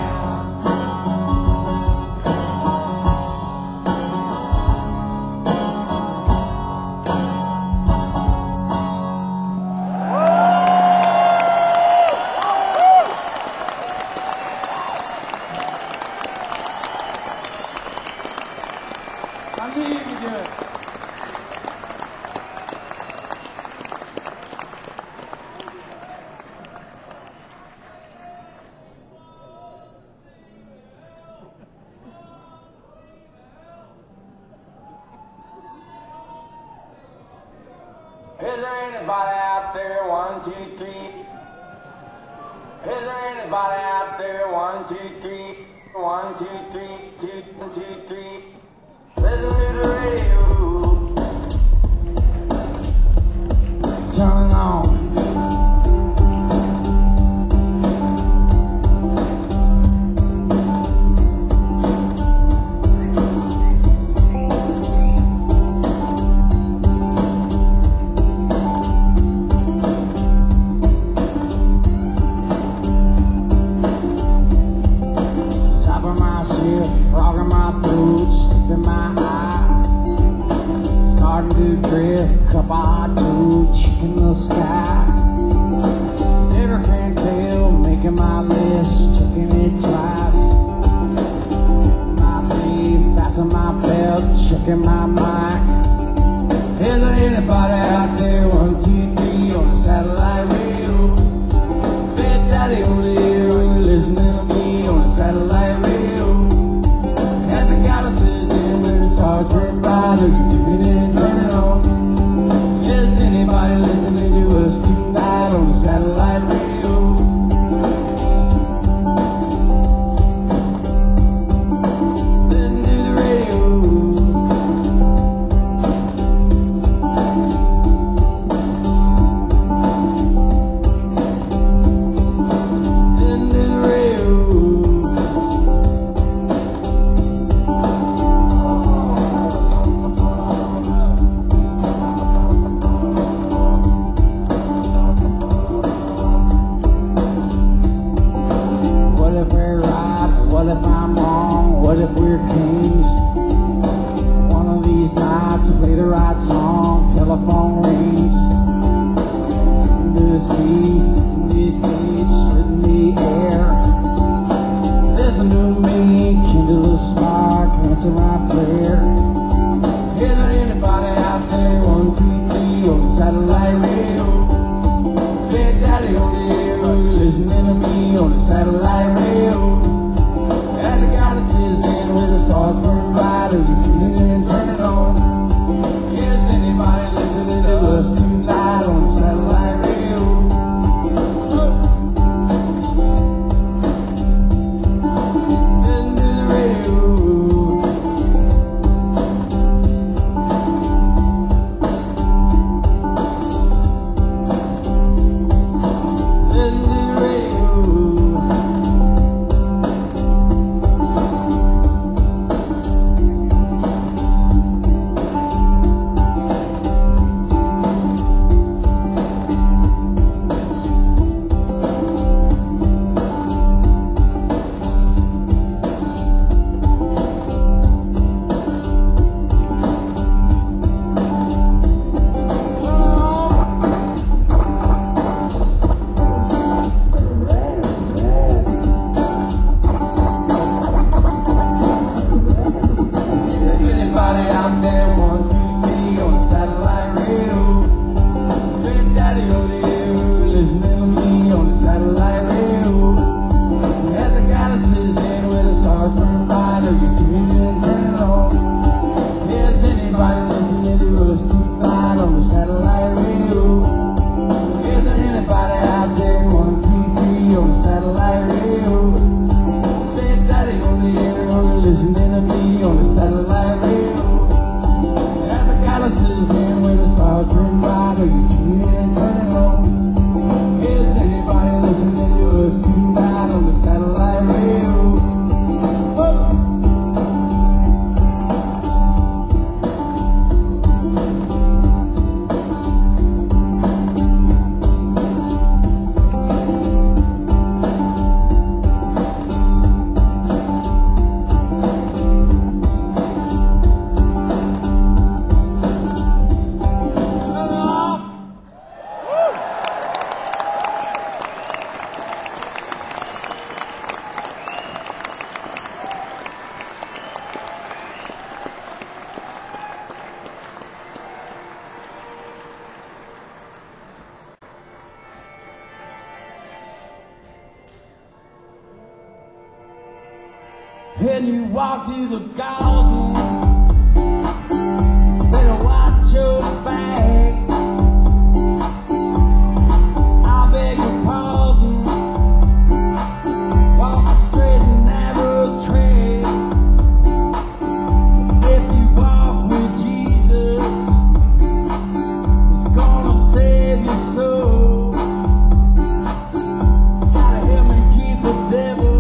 I knew you could do it. Is there anybody out there? One, two, three. Is there anybody out there? One, two, three. One, two, three. Two, one, two, three. Listen to the radio. Turn it on. Top of my shit, frog in my boots, in my eye, starting to drift, cup of tooch in the sky. Never can tell, making my list, checking it twice. My leaf, fasten my belt, checking my mic. Is there anybody out there? One, two, three on the satellite radio. Bed daddy over there, listening to me on the satellite radio. Stars burn bright, are you tune in and turn it on? Is anybody listening to us tonight on the satellite radio? Listen to the radio. Listen to the radio. What if I'm wrong? What if we're kings? One of these nights, play the right song, telephone rings. Into the sea, mid-beach, in the air. Listen to me, kindle a spark, answer my prayer. Is there anybody out there? One, two, three on the satellite radio. Big daddy over there, listening to me on the satellite radio. listening to me on the satellite radio. At the galaxy's end where the stars burn bright, or you tune in and turn it on. Is anybody listening to us tonight on the satellite radio? And you walk through the garden, better watch your back. I beg your pardon, walk a straight and narrow track. If you walk with Jesus, it's gonna save your soul. Gotta help me keep the devil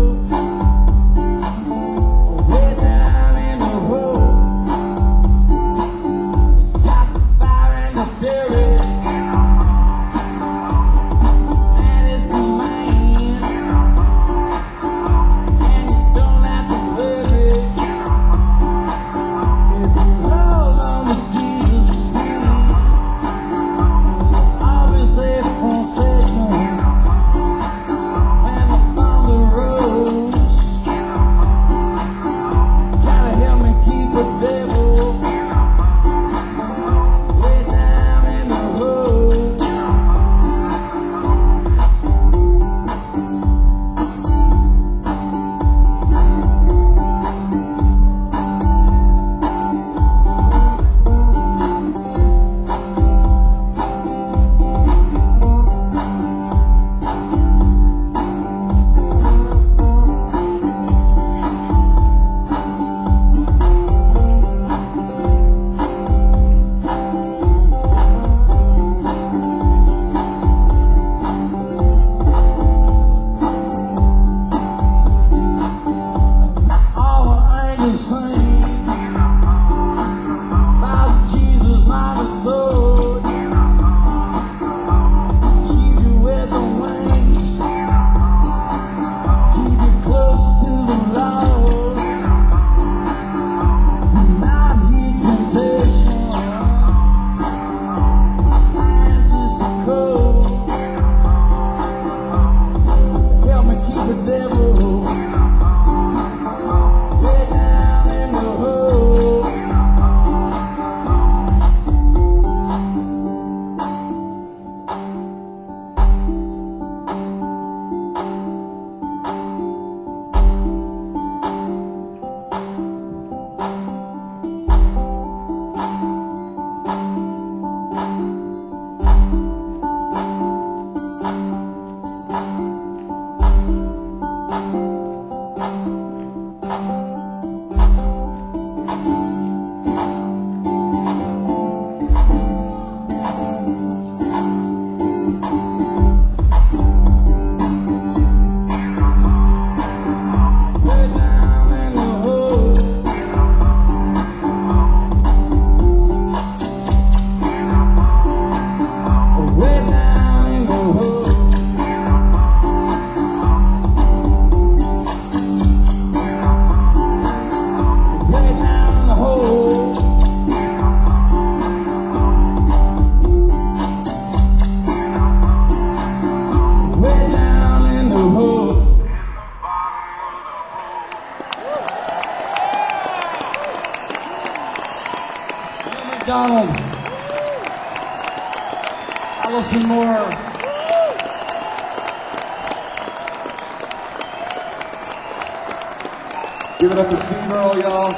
Donald, Allison Moore, give it up to Steve Earle, y'all.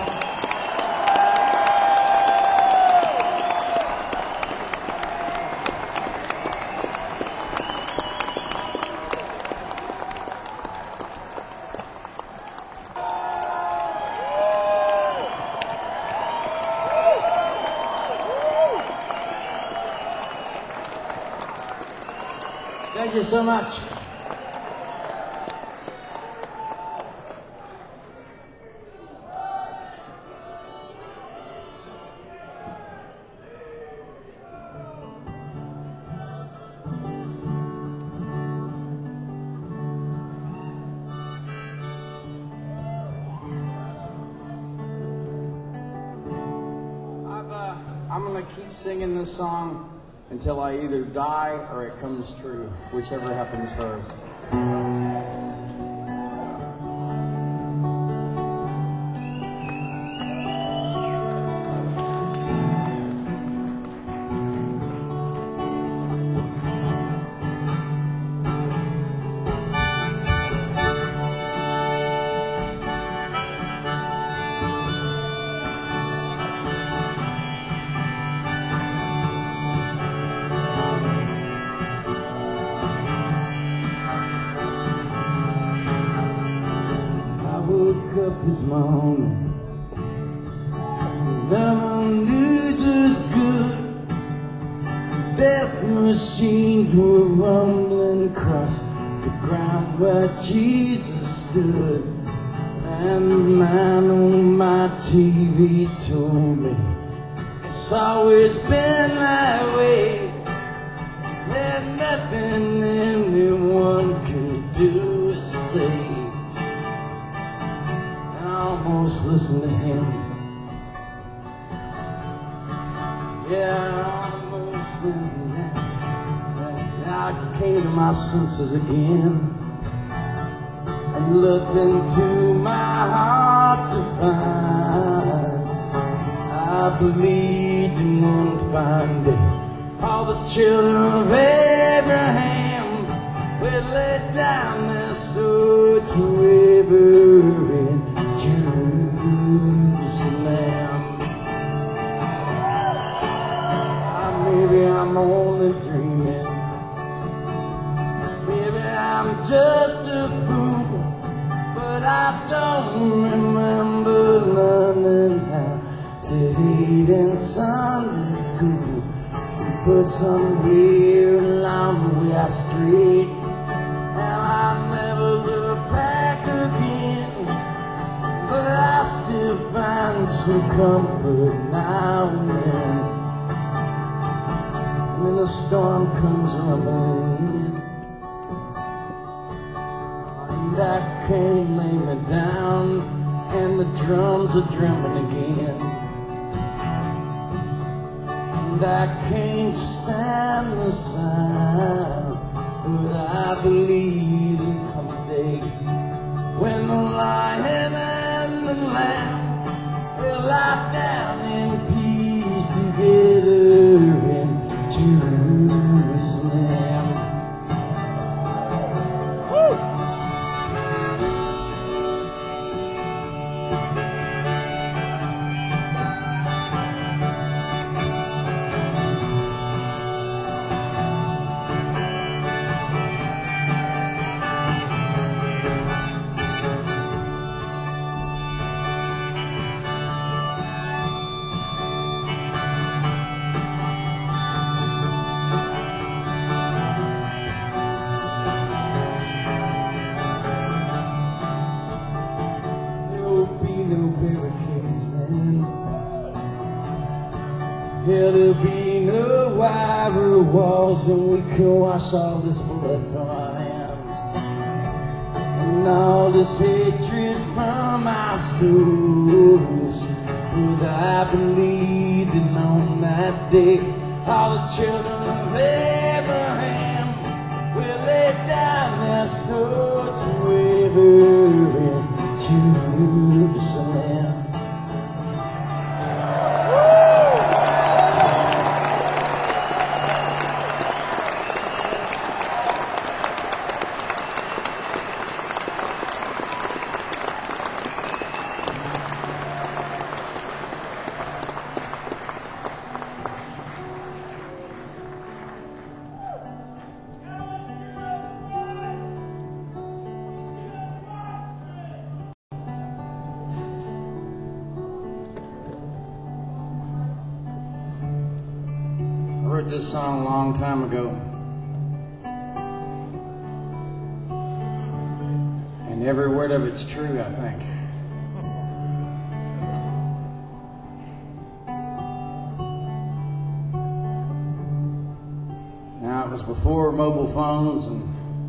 Thank you so much. I've, uh, I'm gonna keep singing this song until I either die or it comes true, whichever happens first. Up this morning, the news was good. Death machines were rumbling across the ground where Jesus stood. And the man on my T V told me it's always been that way. There's nothing anyone can do is say. Almost listen to him. Yeah, almost listening now. I came to my senses again. I looked into my heart to find. I believed in one fine day all the children of Abraham will lay down their swords forever in Jerusalem. Ah, maybe I'm only dreaming. Maybe I'm just a fool, but I don't remember learning how to hate in Sunday school. We put somewhere along the way I strayed, and I never look back again. But I still find some comfort now and then. And then the storm comes rumbling, and I can't lay me down, and the drums are drumming again. And I can't stand the sound, but I believe in come day when the lion and the lamb will lie down in peace together in Jerusalem. Woo! Yeah, there'll be no wire walls, and we can wash all this blood from our hands, and all this hatred from our souls. But I believed in on that day, all the children of Abraham will lay down their swords forever in Jerusalem. I wrote this song a long time ago. And every word of it's true, I think. Now, it was before mobile phones, and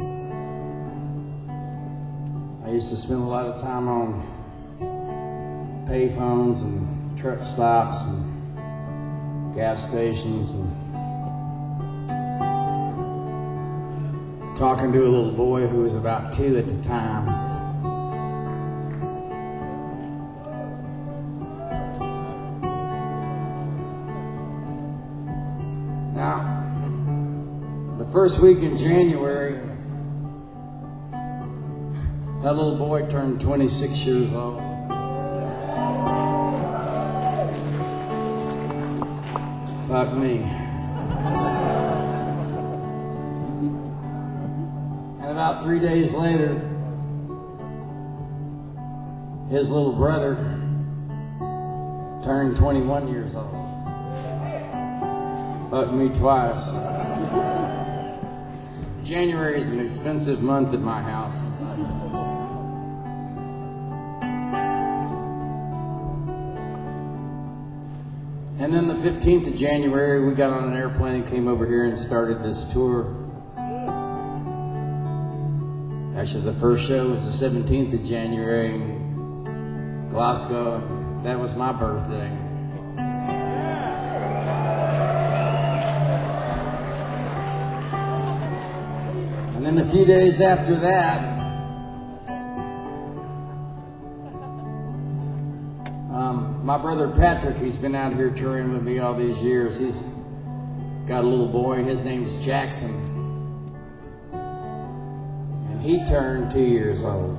I used to spend a lot of time on pay phones and truck stops and gas stations and talking to a little boy who was about two at the time. Now, the first week in January, that little boy turned twenty-six years old. Fuck me. And about three days later, his little brother turned twenty-one years old. Fuck me twice. January is an expensive month at my house. And then the fifteenth of January, we got on an airplane and came over here and started this tour. Actually, the first show was the seventeenth of January in Glasgow. That was my birthday. And then a few days after that, um, my brother Patrick, he's been out here touring with me all these years. He's got a little boy. His name's Jackson. And he turned two years old.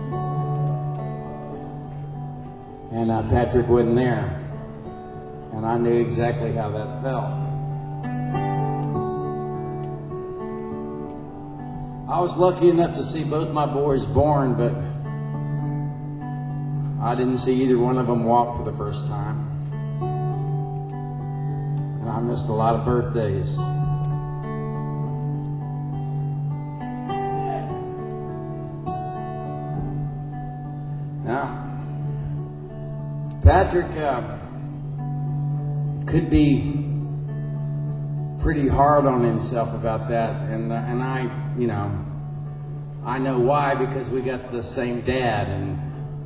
And uh, Patrick wasn't there. And I knew exactly how that felt. I was lucky enough to see both my boys born, but I didn't see either one of them walk for the first time. And I missed a lot of birthdays. Now, Patrick uh, could be pretty hard on himself about that, and uh, and I, you know, I know why, because we got the same dad, and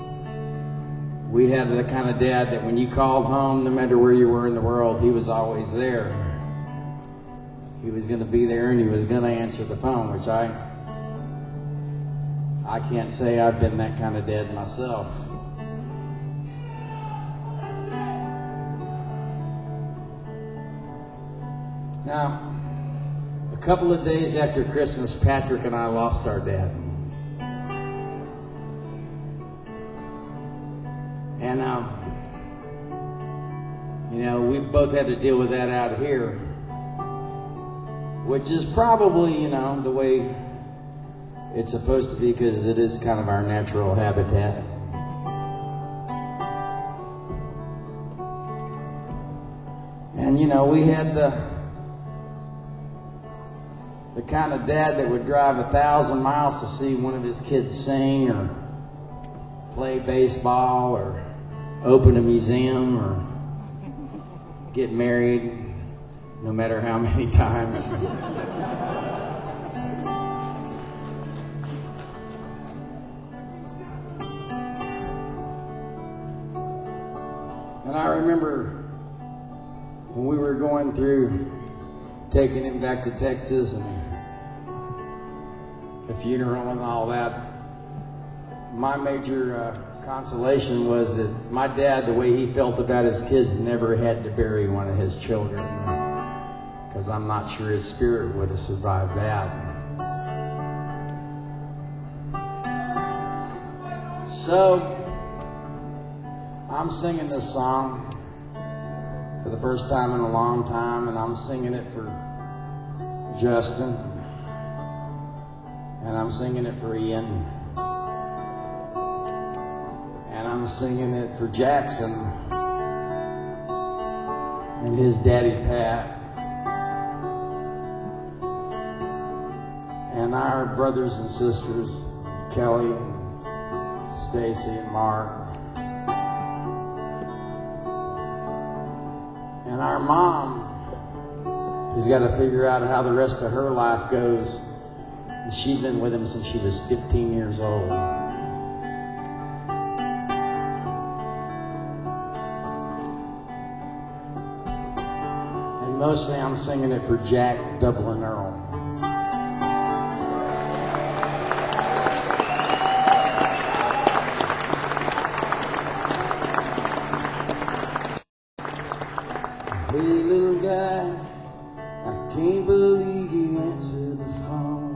we had the kind of dad that when you called home, no matter where you were in the world, he was always there. He was going to be there, and he was going to answer the phone, which I, I can't say I've been that kind of dad myself. Now, a couple of days after Christmas, Patrick and I lost our dad. And, um, you know, we both had to deal with that out here, which is probably, you know, the way it's supposed to be, because it is kind of our natural habitat. And, you know, we had the, the kind of dad that would drive a thousand miles to see one of his kids sing or play baseball or open a museum or get married, no matter how many times. And I remember when we were going through taking him back to Texas and the funeral and all that, my major uh, consolation was that my dad, the way he felt about his kids, never had to bury one of his children, because I'm not sure his spirit would have survived that. So I'm singing this song for the first time in a long time, and I'm singing it for Justin, and I'm singing it for Ian, and I'm singing it for Jackson and his daddy Pat, and our brothers and sisters Kelly and Stacy and Mark. And our mom has got to figure out how the rest of her life goes. And she'd been with him since she was fifteen years old. And mostly I'm singing it for Jack Dublin Earl. Hey little guy, I can't believe you answered the phone.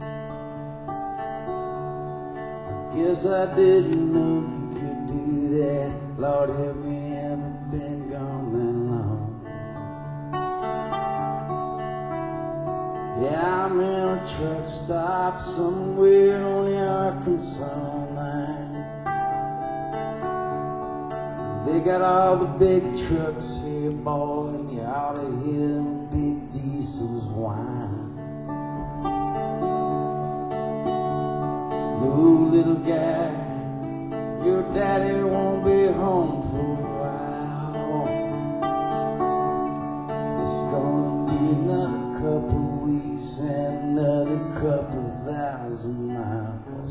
I guess I didn't know you could do that. Lord help me, I haven't been gone that long. Yeah, I'm in a truck stop somewhere on the Arkansas line. They got all the big trucks here, boy, and you ought to hear them big diesels whine. No, little guy, your daddy won't be home for a while. It's gonna be another couple weeks and another couple thousand miles.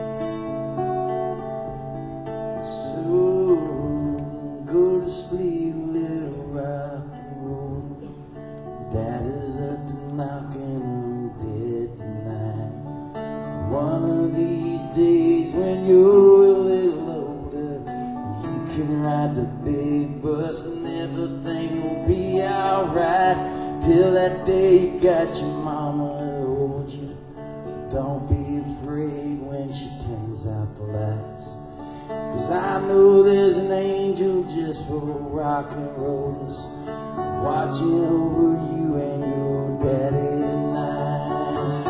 So go to sleep, little rock and roll. Dad is up to knocking on dead tonight. One of these days when you're a little older, you can ride the big bus and everything will be alright. Till that day you got your mama to hold you. Don't be afraid when she turns out the lights. Cause I know there's an angel just for rock and rollers, watching over you and your daddy tonight.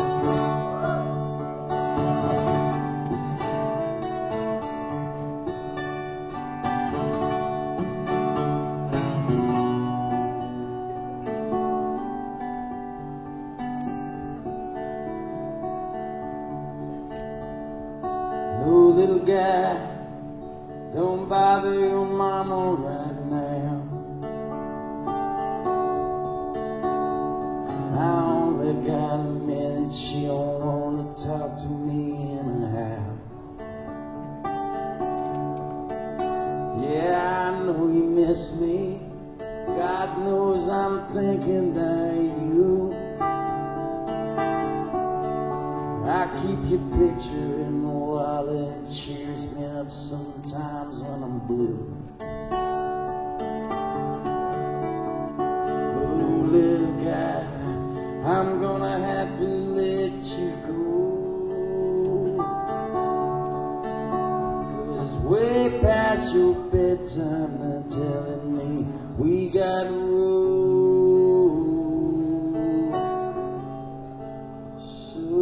No, little guy, don't bother your mama right now. I only got a minute, she don't wanna talk to me anyhow. Yeah, I know you miss me. God knows I'm thinking about you. I keep your picture in my wallet, it cheers me up sometimes when I'm blue. Oh, little guy, I'm gonna have to let you go. Cause way past your bedtime, they're telling me we got to roll. So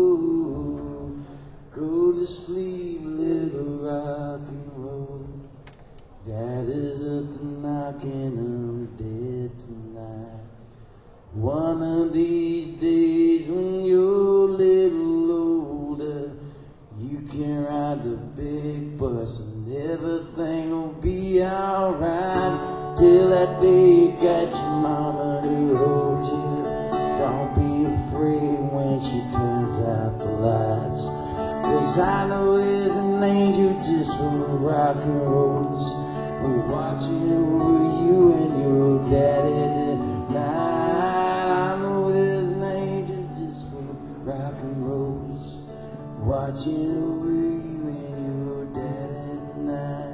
go to sleep, little rock and roll. Dad is up to knocking, I'm dead tonight. One of these days when you're a little older, you can ride the big bus and everything will be alright. Till that day you got your mama to hold you. Don't be afraid when she turns out the lights. Cause I know there's an angel just for rock and rollers, watching over you and your daddy tonight. I know there's an angel just for rock and rollers, watching over you and your daddy tonight.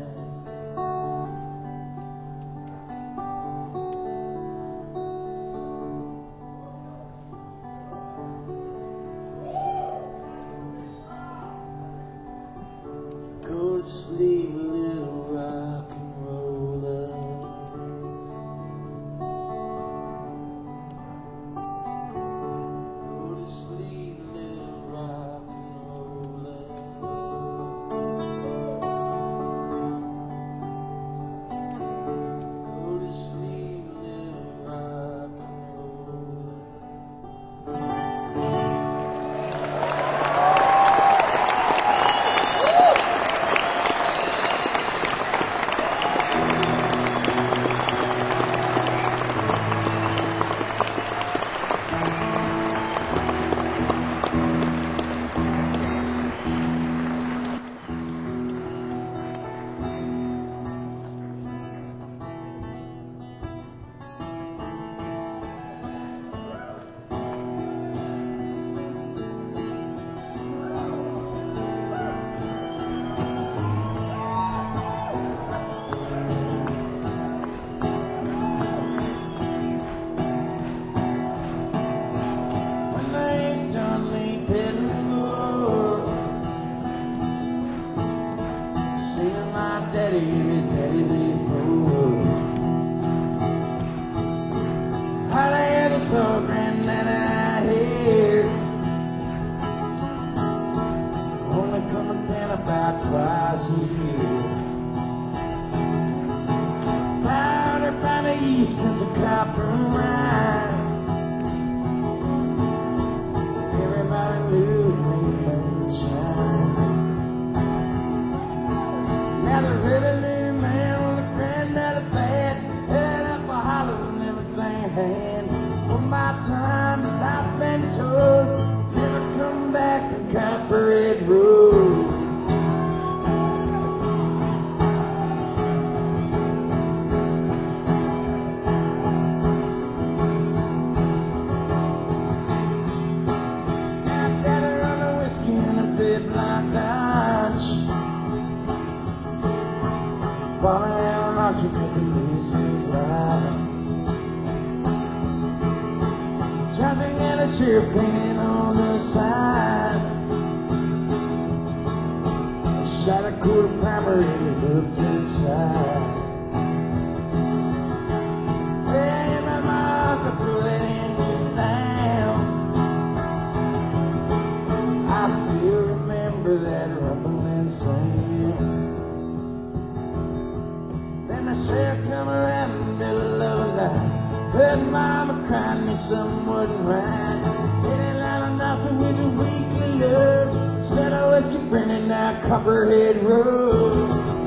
Go to sleep, little rock. saw Granddaddy out here. Only coming down about twice a year. Powder by the east is a copper mine. Everybody knew it made moonshine. Now the revenue man on the Granddaddy pad headed up a holler and everything had. For my time that I've been told, never come back to Copperhead Road. Now Daddy run the whiskey in a big blind Dodge. Falling down on you, cooking this is right. Jumping at a sheriff painting on the side. A shot of quarter primer and it looked inside. Yeah, in my mouth, I threw that engine down. I still remember that rumbling sound. Then the sheriff come around in the middle of the night. Heard mama crying me something wasn't right. Getting out of nothing with a weekly love. Instead of whiskey burning down Copperhead Road.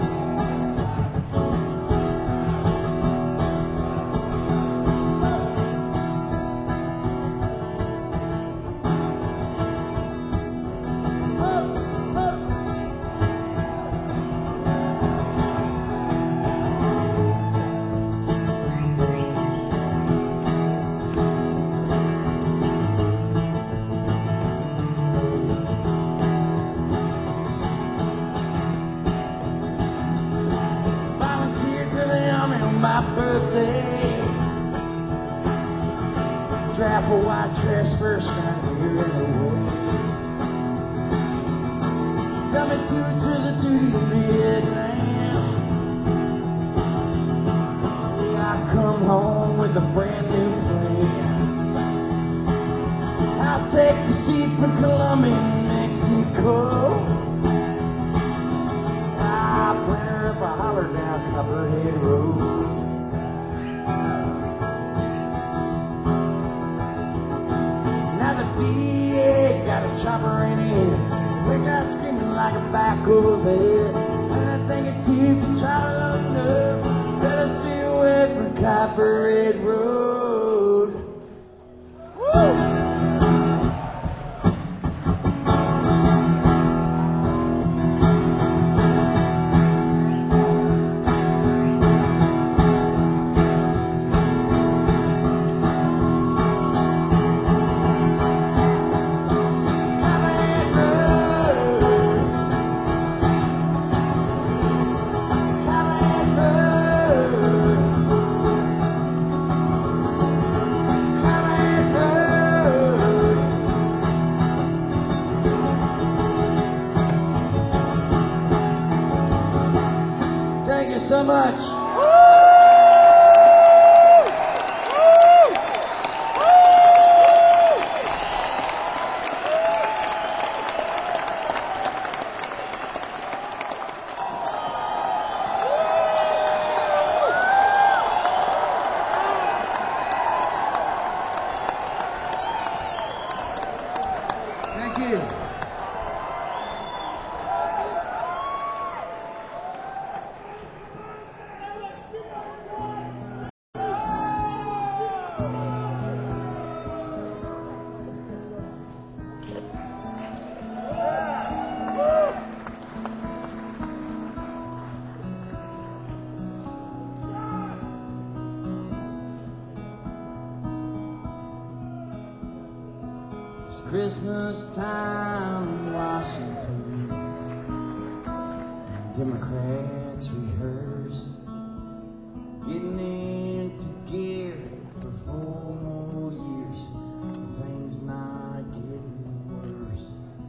My birthday, drive a white dress first time here in the way. Coming to to the duty of Vietnam. I come home with a brand new plan. I'll take the seat for Colombia, Mexico. I'll plan her up a holler down Copperhead Road. D A got a chopper in it. We got screaming like a back over there. And I think it took the child enough. Better stay away from Copperhead Road. Woo! Thank you so much. Thank you. Christmas time in Washington, Democrats rehearse, getting into gear for four more years. Things not getting worse.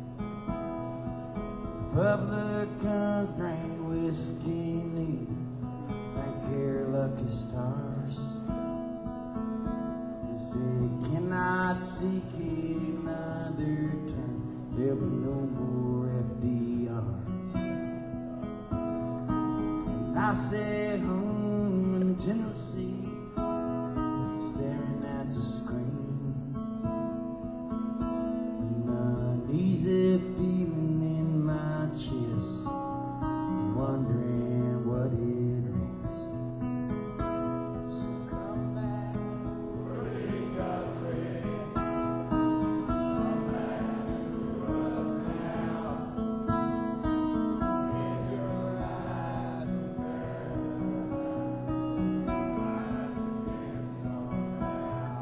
Republicans drink whiskey neat, thank their lucky stars. They say not seek another turn, there'll be no more F D R. And I sat home in Tennessee, staring at the screen, an uneasy feeling in my chest, wondering what it means. So come back, pretty God friend. Come back to us now. Raise your eyes and rise again somehow.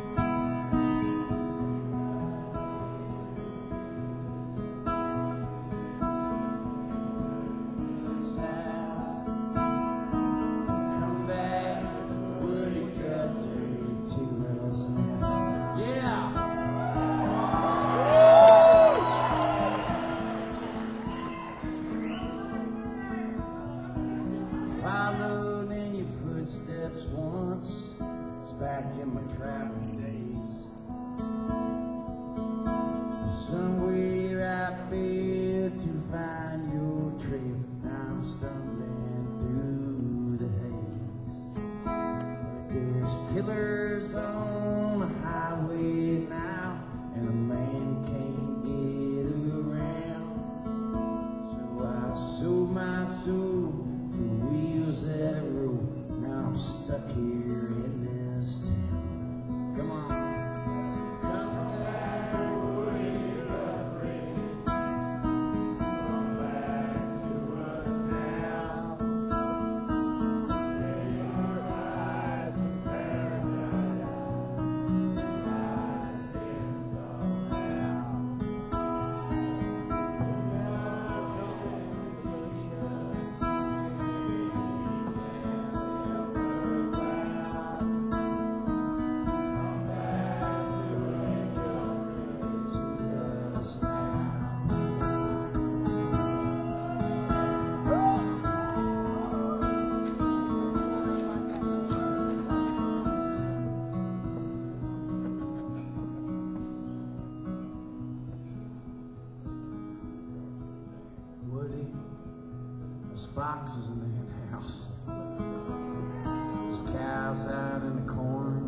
Come back, Woody Guthrie, to us now. Yeah! Followed in your footsteps once, it's back in my traveling days. Somewhere I failed to find your trail, I'm stumbling through the haze. There's killers on the highway now, and a man can't get around. So I sold my soul for wheels that roll. Now I'm stuck here in this town. Come on. Come back, Woody Guthrie. Come back to us now. Lay your eyes in paradise. Rise again somehow. Woody, there's foxes in the hen house. There's cows out in the corn.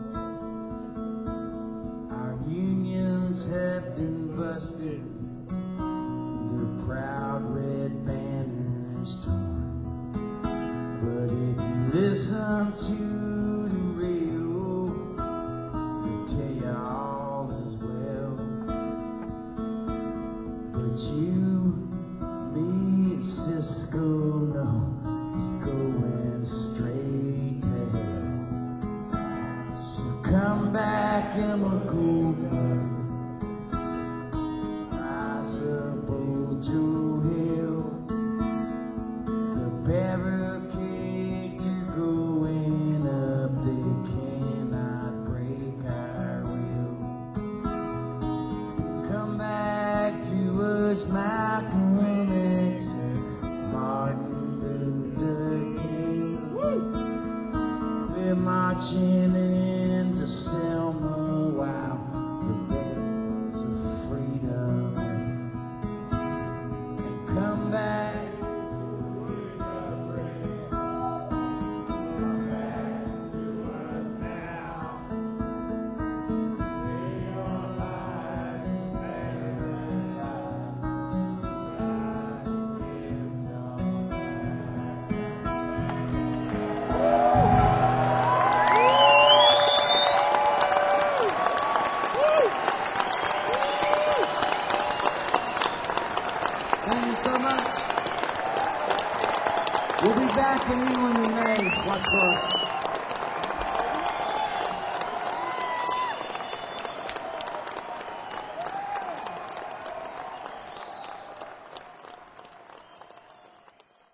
Our unions have been busted, their proud red banners torn. But if you listen to the radio, they'll tell you all is well. But you, me, and Cisco know it's going straight to hell. So come back, Emma Goldberg. Rise up, old Joe Hill. The barricades are going up, they cannot break our will. Come back to us, Malcolm X, Martin Luther King. We're marching into Selma while the bells of freedom ring. And come back, come back to us now. Lay your lives in paradise. Rise again Thank you so much. We'll be back in England in May. Watch for us.